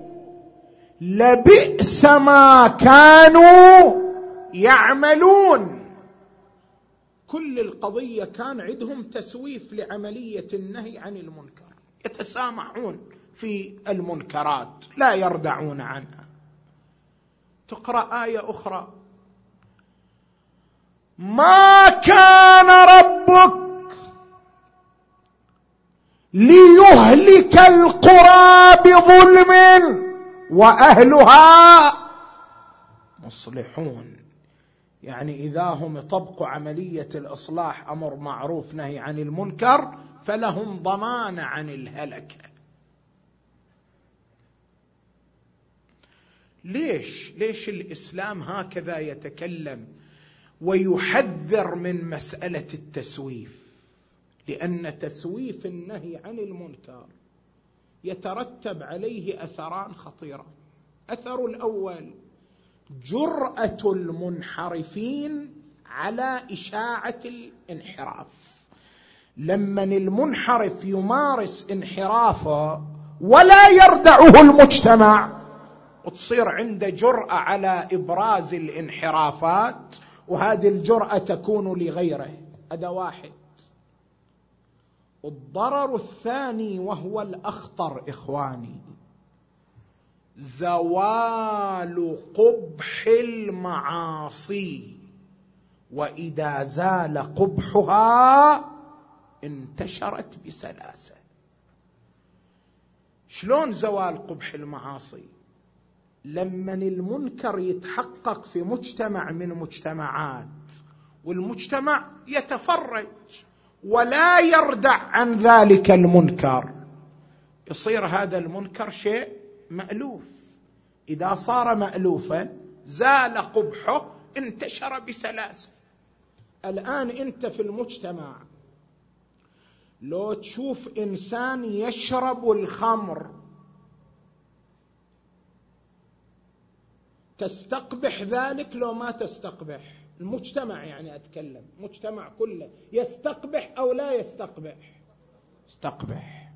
لبئس ما كانوا يعملون. كل القضية كان عندهم تسويف لعملية النهي عن المنكر، يتسامحون في المنكرات لا يردعون عنها. تقرأ آية أخرى: ما كان ربك ليهلك القرى بظلم وأهلها مصلحون. يعني إذا هم يطبقوا عملية الإصلاح، أمر معروف نهي عن المنكر، فلهم ضمان عن الهلكة. ليش الإسلام هكذا يتكلم ويحذر من مسألة التسويف؟ لأن تسويف النهي عن المنكر يترتب عليه أثران خطيرة. أثر الأول: جرأة المنحرفين على إشاعة الانحراف. لما المنحرف يمارس انحرافه ولا يردعه المجتمع، وتصير عنده جرأة على إبراز الانحرافات، وهذه الجرأة تكون لغيره. هذا واحد. الضرر الثاني وهو الأخطر إخواني: زوال قبح المعاصي، وإذا زال قبحها انتشرت بسلاسة. شلون زوال قبح المعاصي؟ لما المنكر يتحقق في مجتمع من مجتمعات، والمجتمع يتفرج ولا يردع عن ذلك المنكر، يصير هذا المنكر شيء مألوف. إذا صار مألوفا زال قبحه، انتشر بسلاسة. الآن أنت في المجتمع لو تشوف إنسان يشرب الخمر تستقبح ذلك لو ما تستقبح؟ المجتمع يعني أتكلم مجتمع كله يستقبح أو لا يستقبح؟ استقبح.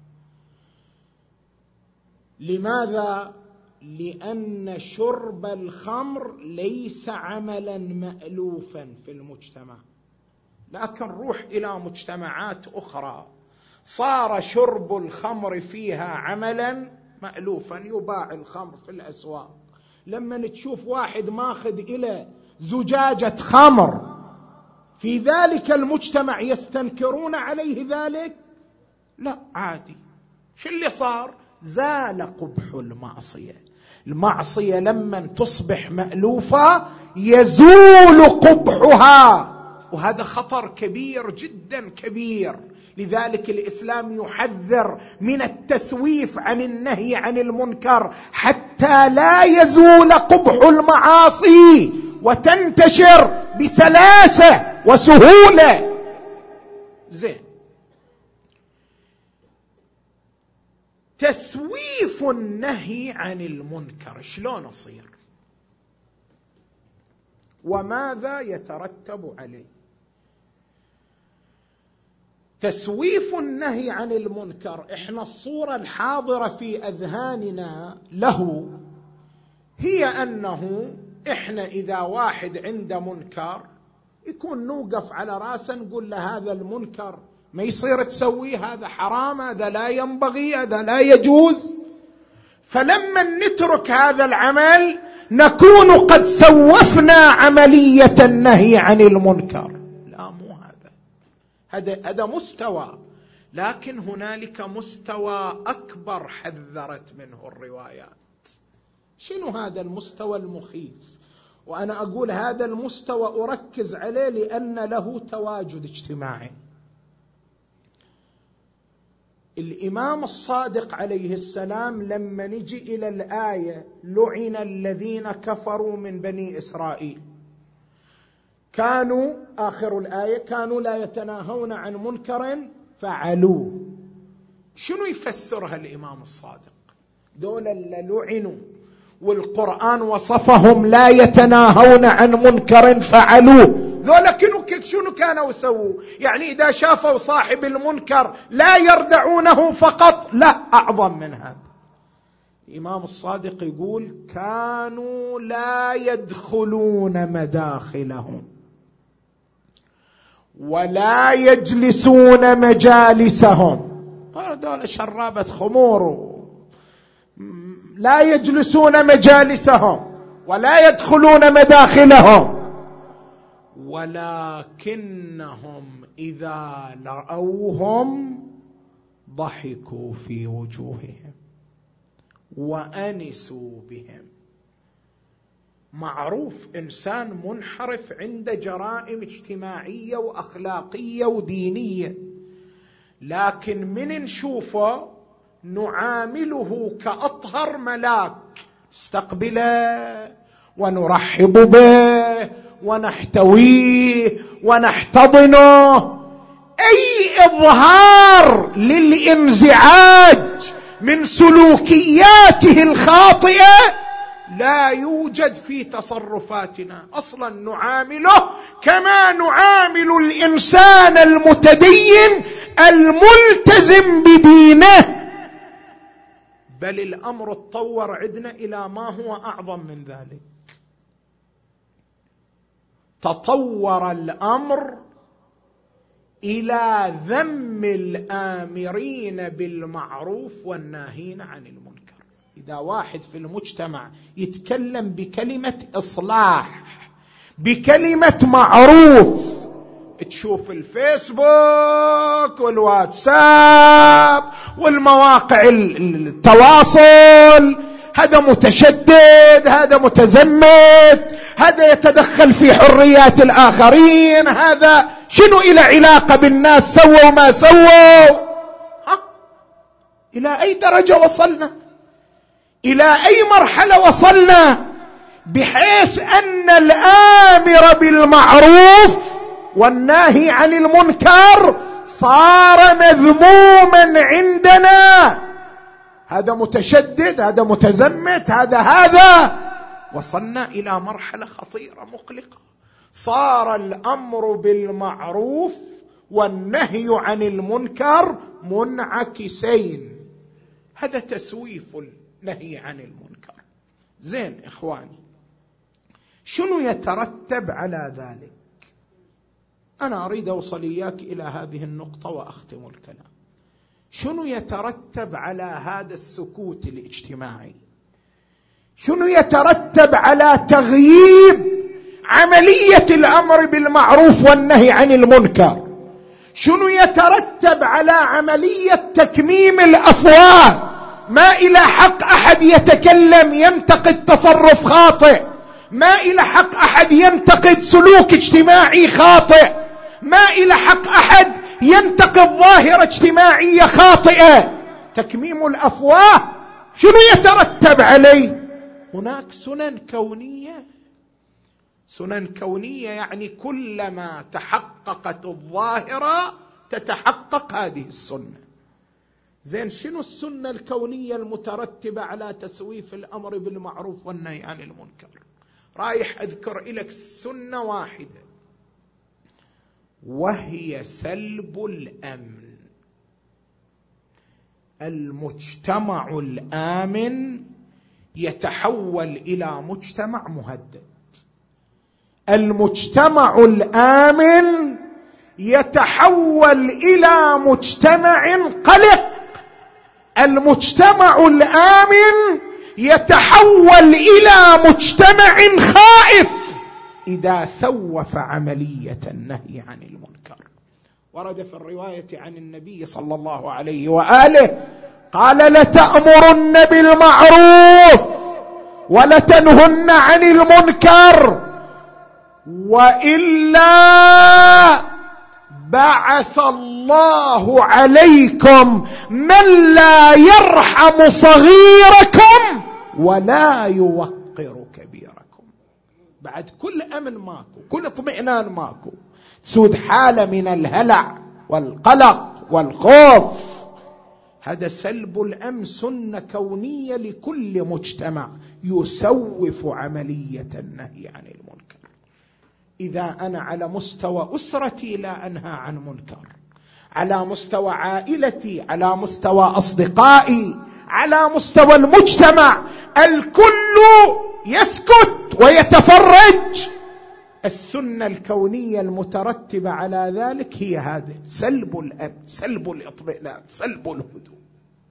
لماذا؟ لأن شرب الخمر ليس عملا مألوفا في المجتمع. لكن روح إلى مجتمعات أخرى صار شرب الخمر فيها عملا مألوفا، يباع الخمر في الأسواق. لما تشوف واحد ماخذ إلى زجاجة خمر في ذلك المجتمع يستنكرون عليه ذلك؟ لا، عادي. شو اللي صار؟ زال قبح المعصية. المعصية لما تصبح مألوفة يزول قبحها، وهذا خطر كبير جدا كبير. لذلك الإسلام يحذر من التسويف عن النهي عن المنكر حتى لا يزول قبح المعاصي وتنتشر بسلاسة وسهولة. زين، تسويف النهي عن المنكر شلون يصير؟ وماذا يترتب عليه؟ تسويف النهي عن المنكر، احنا الصورة الحاضرة في أذهاننا له هي أنه احنا إذا واحد عنده منكر يكون نوقف على راسه نقول له هذا المنكر ما يصير تسويه، هذا حرام، هذا لا ينبغي، هذا لا يجوز. فلما نترك هذا العمل نكون قد سوفنا عملية النهي عن المنكر. لا، مو هذا مستوى. لكن هنالك مستوى أكبر حذرت منه الروايات. شنو هذا المستوى المخيف؟ وأنا أقول هذا المستوى أركز عليه لأن له تواجد اجتماعي. الإمام الصادق عليه السلام لما نجي إلى الآية لعن الذين كفروا من بني إسرائيل، كانوا آخر الآية كانوا لا يتناهون عن منكر فعلوه. شنو يفسرها الإمام الصادق؟ دول اللي لعنوا والقرآن وصفهم لا يتناهون عن منكر فعلوه. ذولا شنو كانوا يسووا؟ يعني إذا شافوا صاحب المنكر لا يردعونه فقط، لا، أعظم من هذا. الإمام الصادق يقول كانوا لا يدخلون مداخلهم ولا يجلسون مجالسهم. دول شرابة خمور، لا يجلسون مجالسهم ولا يدخلون مداخلهم، ولكنهم إذا رأوهم ضحكوا في وجوههم وأنسوا بهم. معروف إنسان منحرف عنده جرائم اجتماعية وأخلاقية ودينية، لكن من نشوفه نعامله كأطهر ملاك، نستقبله ونرحب به ونحتويه ونحتضنه. أي إظهار للانزعاج من سلوكياته الخاطئة لا يوجد في تصرفاتنا. أصلا نعامله كما نعامل الإنسان المتدين الملتزم بدينه، بل الأمر تطور عندنا إلى ما هو أعظم من ذلك. تطور الأمر إلى ذم الآمرين بالمعروف والناهين عن المنكر. إذا واحد في المجتمع يتكلم بكلمة إصلاح، بكلمة معروف، تشوف الفيسبوك والواتساب والمواقع التواصل، هذا متشدد، هذا متزمت، هذا يتدخل في حريات الآخرين، هذا شنو إلى علاقة بالناس سووا ما سووا. إلى أي درجة وصلنا؟ إلى أي مرحلة وصلنا؟ بحيث أن الآمر بالمعروف والناهي عن المنكر صار مذموما عندنا. هذا متشدد، هذا متزمت، هذا وصلنا إلى مرحلة خطيرة مقلقة. صار الأمر بالمعروف والنهي عن المنكر منعكسين. هذا تسويف النهي عن المنكر. زين إخواني، شنو يترتب على ذلك؟ أنا أريد أوصل إياك إلى هذه النقطة وأختم الكلام. شنو يترتب على هذا السكوت الاجتماعي؟ شنو يترتب على تغييب عملية الأمر بالمعروف والنهي عن المنكر؟ شنو يترتب على عملية تكميم الأفواه؟ ما إلى حق أحد يتكلم ينتقد تصرف خاطئ، ما إلى حق أحد ينتقد سلوك اجتماعي خاطئ، ما إلى حق أحد ينتقد ظاهرة اجتماعية خاطئة. تكميم الأفواه شنو يترتب عليه؟ هناك سنن كونية. سنن كونية يعني كلما تحققت الظاهرة تتحقق هذه السنة. زين، شنو السنة الكونية المترتبة على تسويف الأمر بالمعروف والنهي عن المنكر؟ رايح أذكر لك سنة واحدة، وهي سلب الأمن. المجتمع الآمن يتحول إلى مجتمع مهدد. المجتمع الآمن يتحول إلى مجتمع قلق. المجتمع الآمن يتحول إلى مجتمع خائف إذا سوف عملية النهي عن المنكر. ورد في الرواية عن النبي صلى الله عليه وآله قال: لتأمرن بالمعروف ولتنهن عن المنكر، وإلا بعث الله عليكم من لا يرحم صغيركم ولا يوقر كبيركم. بعد كل أمن ماكو، كل اطمئنان ماكو، تسود حالة من الهلع والقلق والخوف. هذا سلب الأمن سنة كونية لكل مجتمع يسوف عملية النهي عن المنكر. إذا أنا على مستوى أسرتي لا أنهى عن منكر، على مستوى عائلتي، على مستوى أصدقائي، على مستوى المجتمع، الكل يسكت ويتفرج. السنة الكونية المترتبة على ذلك هي هذه: سلب الأمن، سلب الإطمئنان، سلب الهدوء.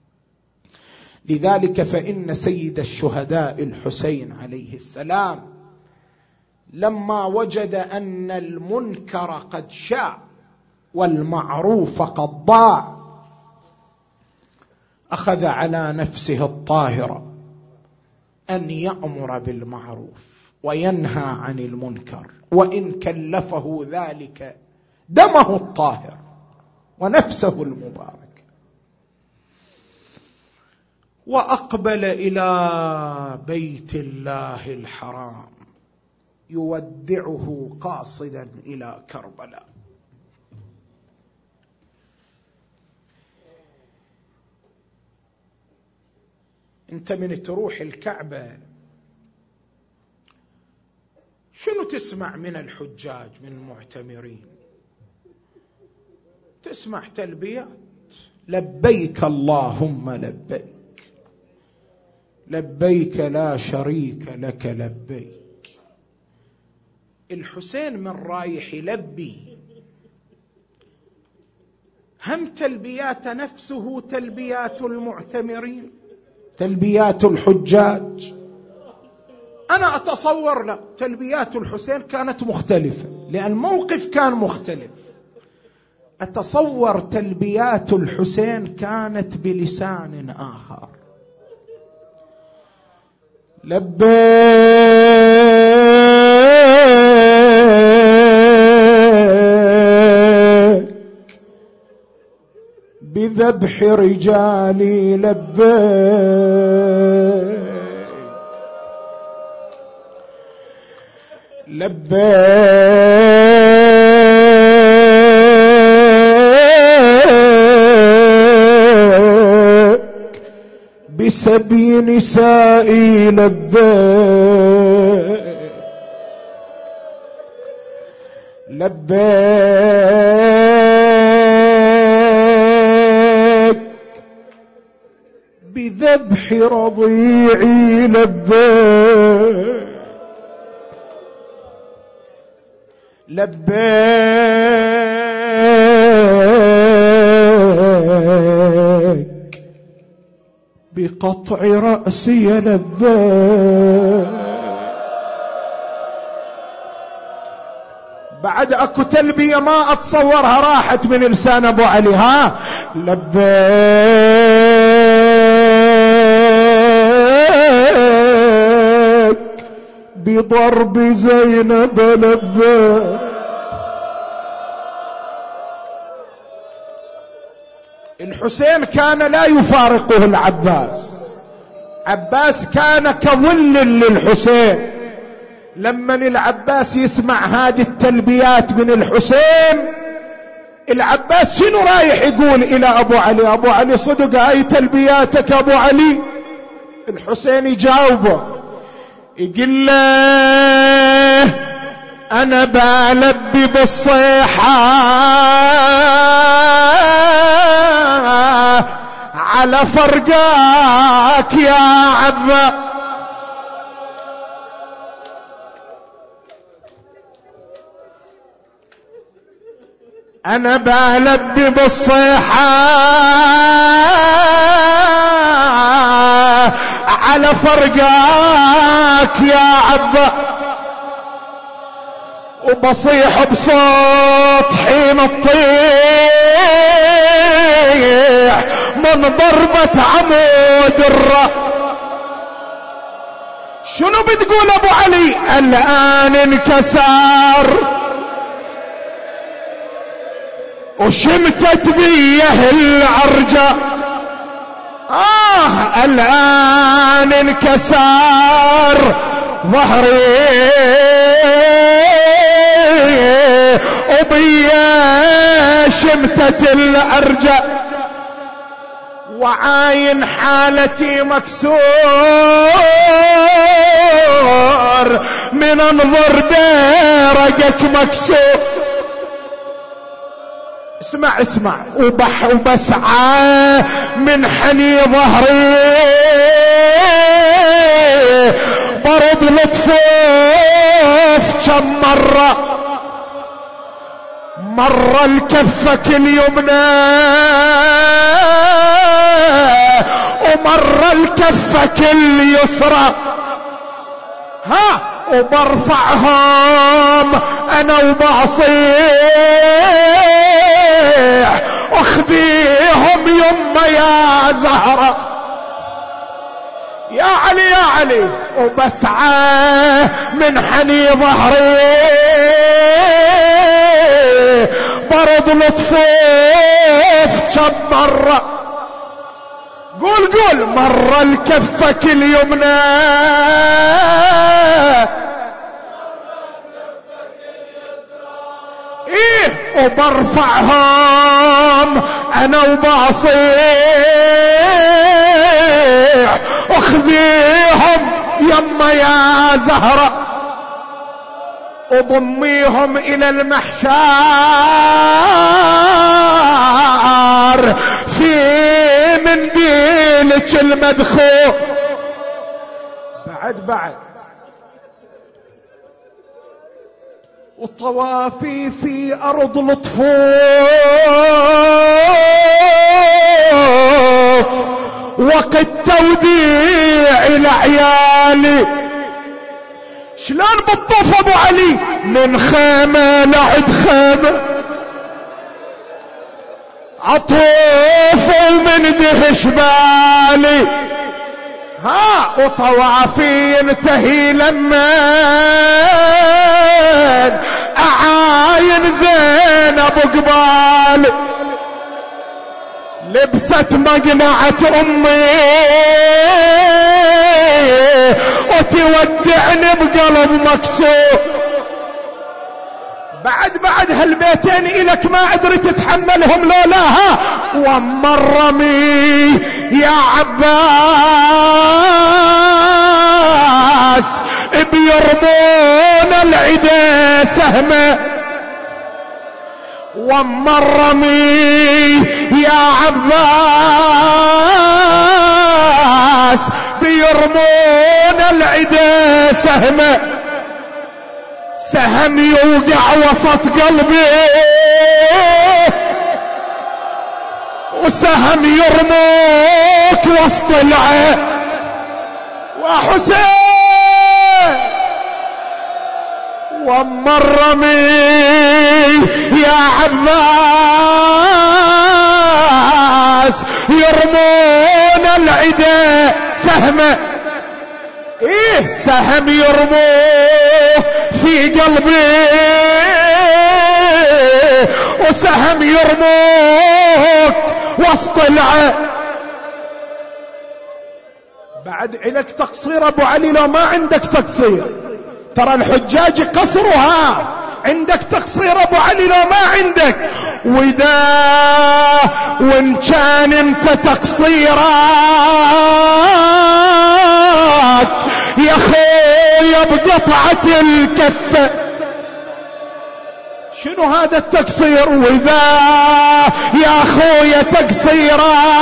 لذلك فإن سيد الشهداء الحسين عليه السلام لما وجد أن المنكر قد شاع والمعروف قد ضاع، أخذ على نفسه الطاهرة أن يأمر بالمعروف وينهى عن المنكر، وإن كلفه ذلك دمه الطاهر ونفسه المبارك. وأقبل إلى بيت الله الحرام يودعه قاصدا إلى كربلاء. أنت من تروح الكعبة شنو تسمع من الحجاج من المعتمرين؟ تسمع تلبيات: لبيك اللهم لبيك، لبيك لا شريك لك لبيك. الحسين من رايح يلبي هم تلبيات نفسه تلبيات المعتمرين، تلبيات الحجاج. أنا أتصور لا، تلبيات الحسين كانت مختلفة لأن الموقف كان مختلف. أتصور تلبيات الحسين كانت بلسان آخر: لبيك بذبح رجالي، لبيك لبيك بسبي نسائي، لبيك لبيك بذبح رضيعي، لبيك لبيك بقطع رأسي، لبيك. بعد اكو تلبية ما اتصورها راحت من لسان ابو علي، ها: لبيك بضرب زينب، لبيك. الحسين كان لا يفارقه العباس، عباس كان كظل للحسين. لما العباس يسمع هذه التلبيات من الحسين، العباس شنو رايح يقول إلى أبو علي؟ أبو علي: صدق هاي تلبياتك أبو علي؟ الحسين يجاوبه يقول له: أنا بلبي بالصيحة على فرقاك يا عباس. أنا بلبي بالصيحة على فرقاك يا عباس، وبصيح بصوت حين تطيح من ضربة عمود الرأس. شنو بتقول ابو علي؟ الآن انكسر وشمتت بيه العرجة، الآن انكسر ظهري وبيه شمتت العرجة، وعاين حالتي مكسور من انظر دارجك مكسور. اسمع وبسعى من حني ظهري برد لطفوف كم مرة الكفك اليمنى ومرة الكفك اليسرى وبرفعهم انا وبعصيح واخذيهم يمه يا زهرة يا علي وبسعى من حني ظهري برد لطفوف كم مرة. قول مرة الكفك اليمنى وبرفعهم انا وبعصيح واخذيهم يما يا زهرة وضميهم الى المحشار في منديلك المدخول. بعد وطوافي في ارض لطفوف وقت توديع لعيالي. شلون بالطوف ابو علي؟ من خيمة لعد خيمة عطوف ومن دهش بالي وطوافي ينتهي لما اعاين زينب قبالي لبست مقنعة امي وتودعني بقلب مكسور. بعد هالبيتين إلك ما قدرت تتحملهم لولاها. ومرمي يا عباس بيرمون العدا سهمه ومرمي يا عباس بيرمون العدا سهمه سهم يوقع وسط قلبي وسهم يرموك وسط العين وحسين ومرمي يا عباس يرمون العدا سهمه سهم يرموه في قلبي وسهم يرموك وسط العين. بعد إلك تقصير ابو علي لو ما عندك تقصير ترى الحجاج قصرها عندك تقصير ابو علي لو ما عندك وان كان انت تقصيرك يا خويا بقطعة الكفة. شنو هذا التقصير؟ واذا يا خويا تقصيرك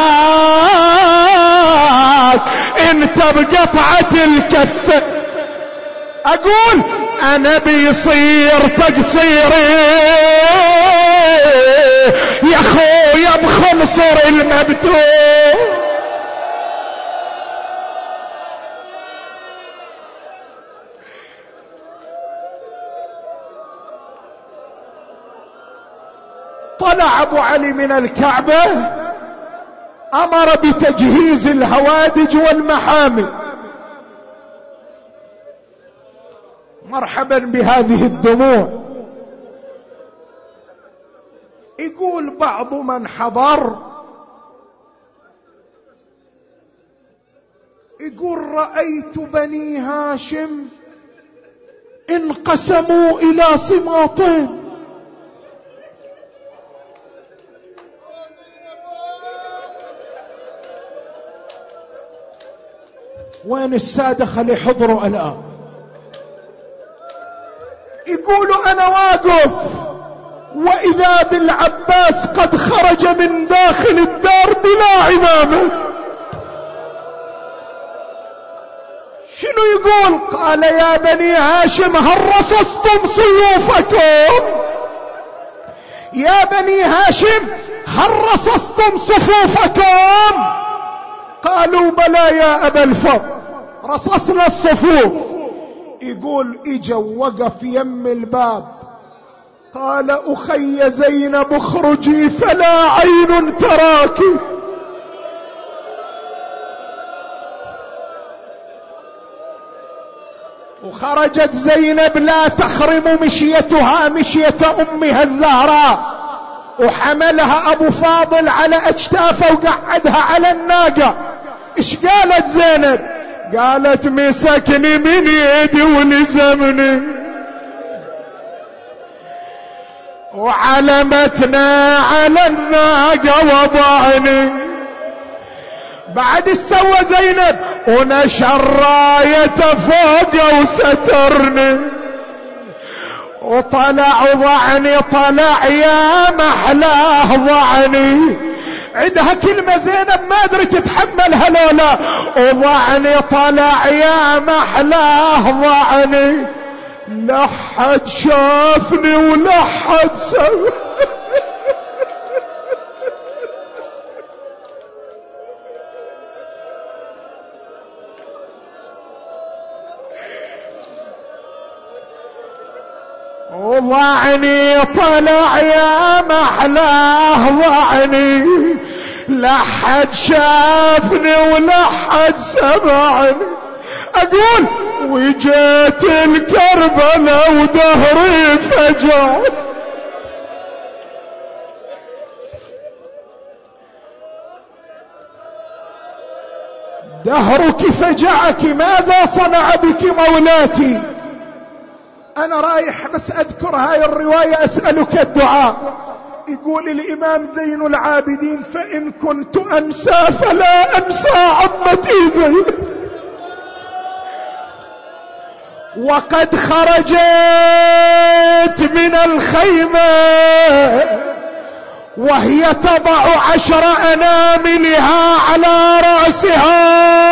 انت بقطعة الكفة اقول انا بيصير تقصيري يا خويا بخنصر المبتور. طلع ابو علي من الكعبة امر بتجهيز الهوادج والمحامل. مرحبا بهذه الدموع. يقول بعض من حضر يقول رأيت بني هاشم انقسموا الى صماطين وين السادة خلي حضروا الآن؟ يقولوا أنا واقف وإذا بالعباس قد خرج من داخل الدار بلا عمامة. شنو يقول؟ قال يا بني هاشم هل رصصتم سيوفكم؟ يا بني هاشم هل رصصتم صفوفكم؟ قالوا بلى يا أبا الفضل رصصنا الصفوف. يقول اجا وقف يم الباب قال أخي زينب اخرجي فلا عين تراك. وخرجت زينب لا تخرم مشيتها مشية أمها الزهراء، وحملها أبو فاضل على أجتافه وقعدها على الناقة. إيش قالت زينب؟ قالت مسكني من يدي ولزمني وعلمتنا على الناقة وضعني. بعد سوى زينب ونشر راية فوق وسترني وطلع ضعني طلع يا محلاه ضعني. عندها كلمة زينب ما ادري تتحملها لولا، وضعني طلع يا محلاه ضعني. لحد شافني ولحد سوى وضعني طلع يا محلاه ضعني. لحد شافني ولحد سمعني. اقول وجيت الكربلاء ودهري فجع. دهرك فجعك ماذا صنع بك مولاتي؟ أنا رايح بس أذكر هاي الرواية أسألك الدعاء. يقول الإمام زين العابدين فإن كنت أنسى فلا أنسى عمتي زينب. وقد خرجت من الخيمة وهي تضع 10 أناملها على رأسها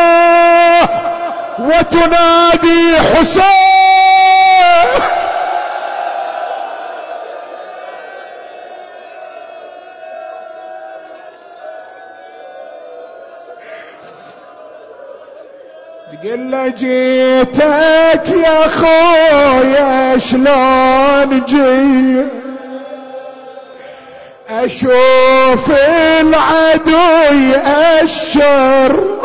وتنادي حسين. تقول له جيتك يا خويا شلون جي اشوف العدو يأشر.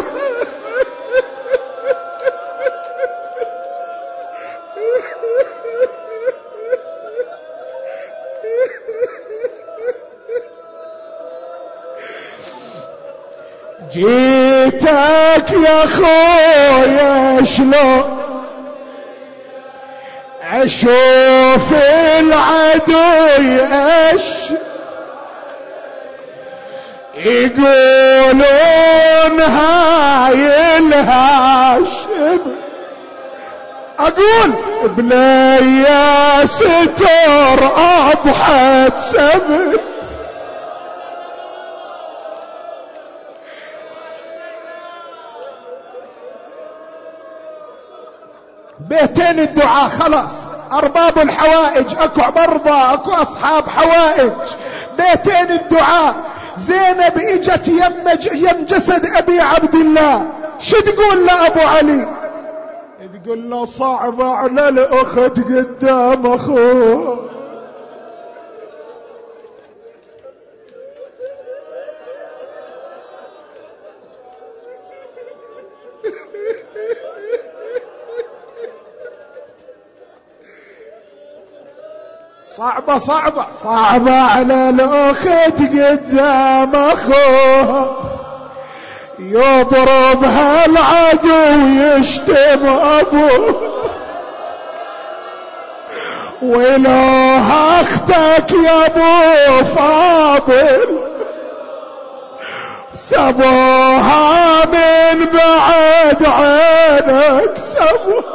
جيتك يا خويا شلون اشوف العدو يأشر. يقولون هاي الهاشم. اقول بلا ستر اضحت سبب. بيتين الدعاء خلاص. ارباب الحوائج اكو مرضى اكو اصحاب حوائج. بيتين الدعاء. زينب اجت يم جسد ابي عبد الله. شو تقول لابو علي؟ تقول له صعب على الاخت قدام اخوه. صعبة على الأخت قدام أخوه. يضربها العدو يشتم أبوه. ولوها أختك يا أبو فاضل
سبوها من بعد عينك سبوها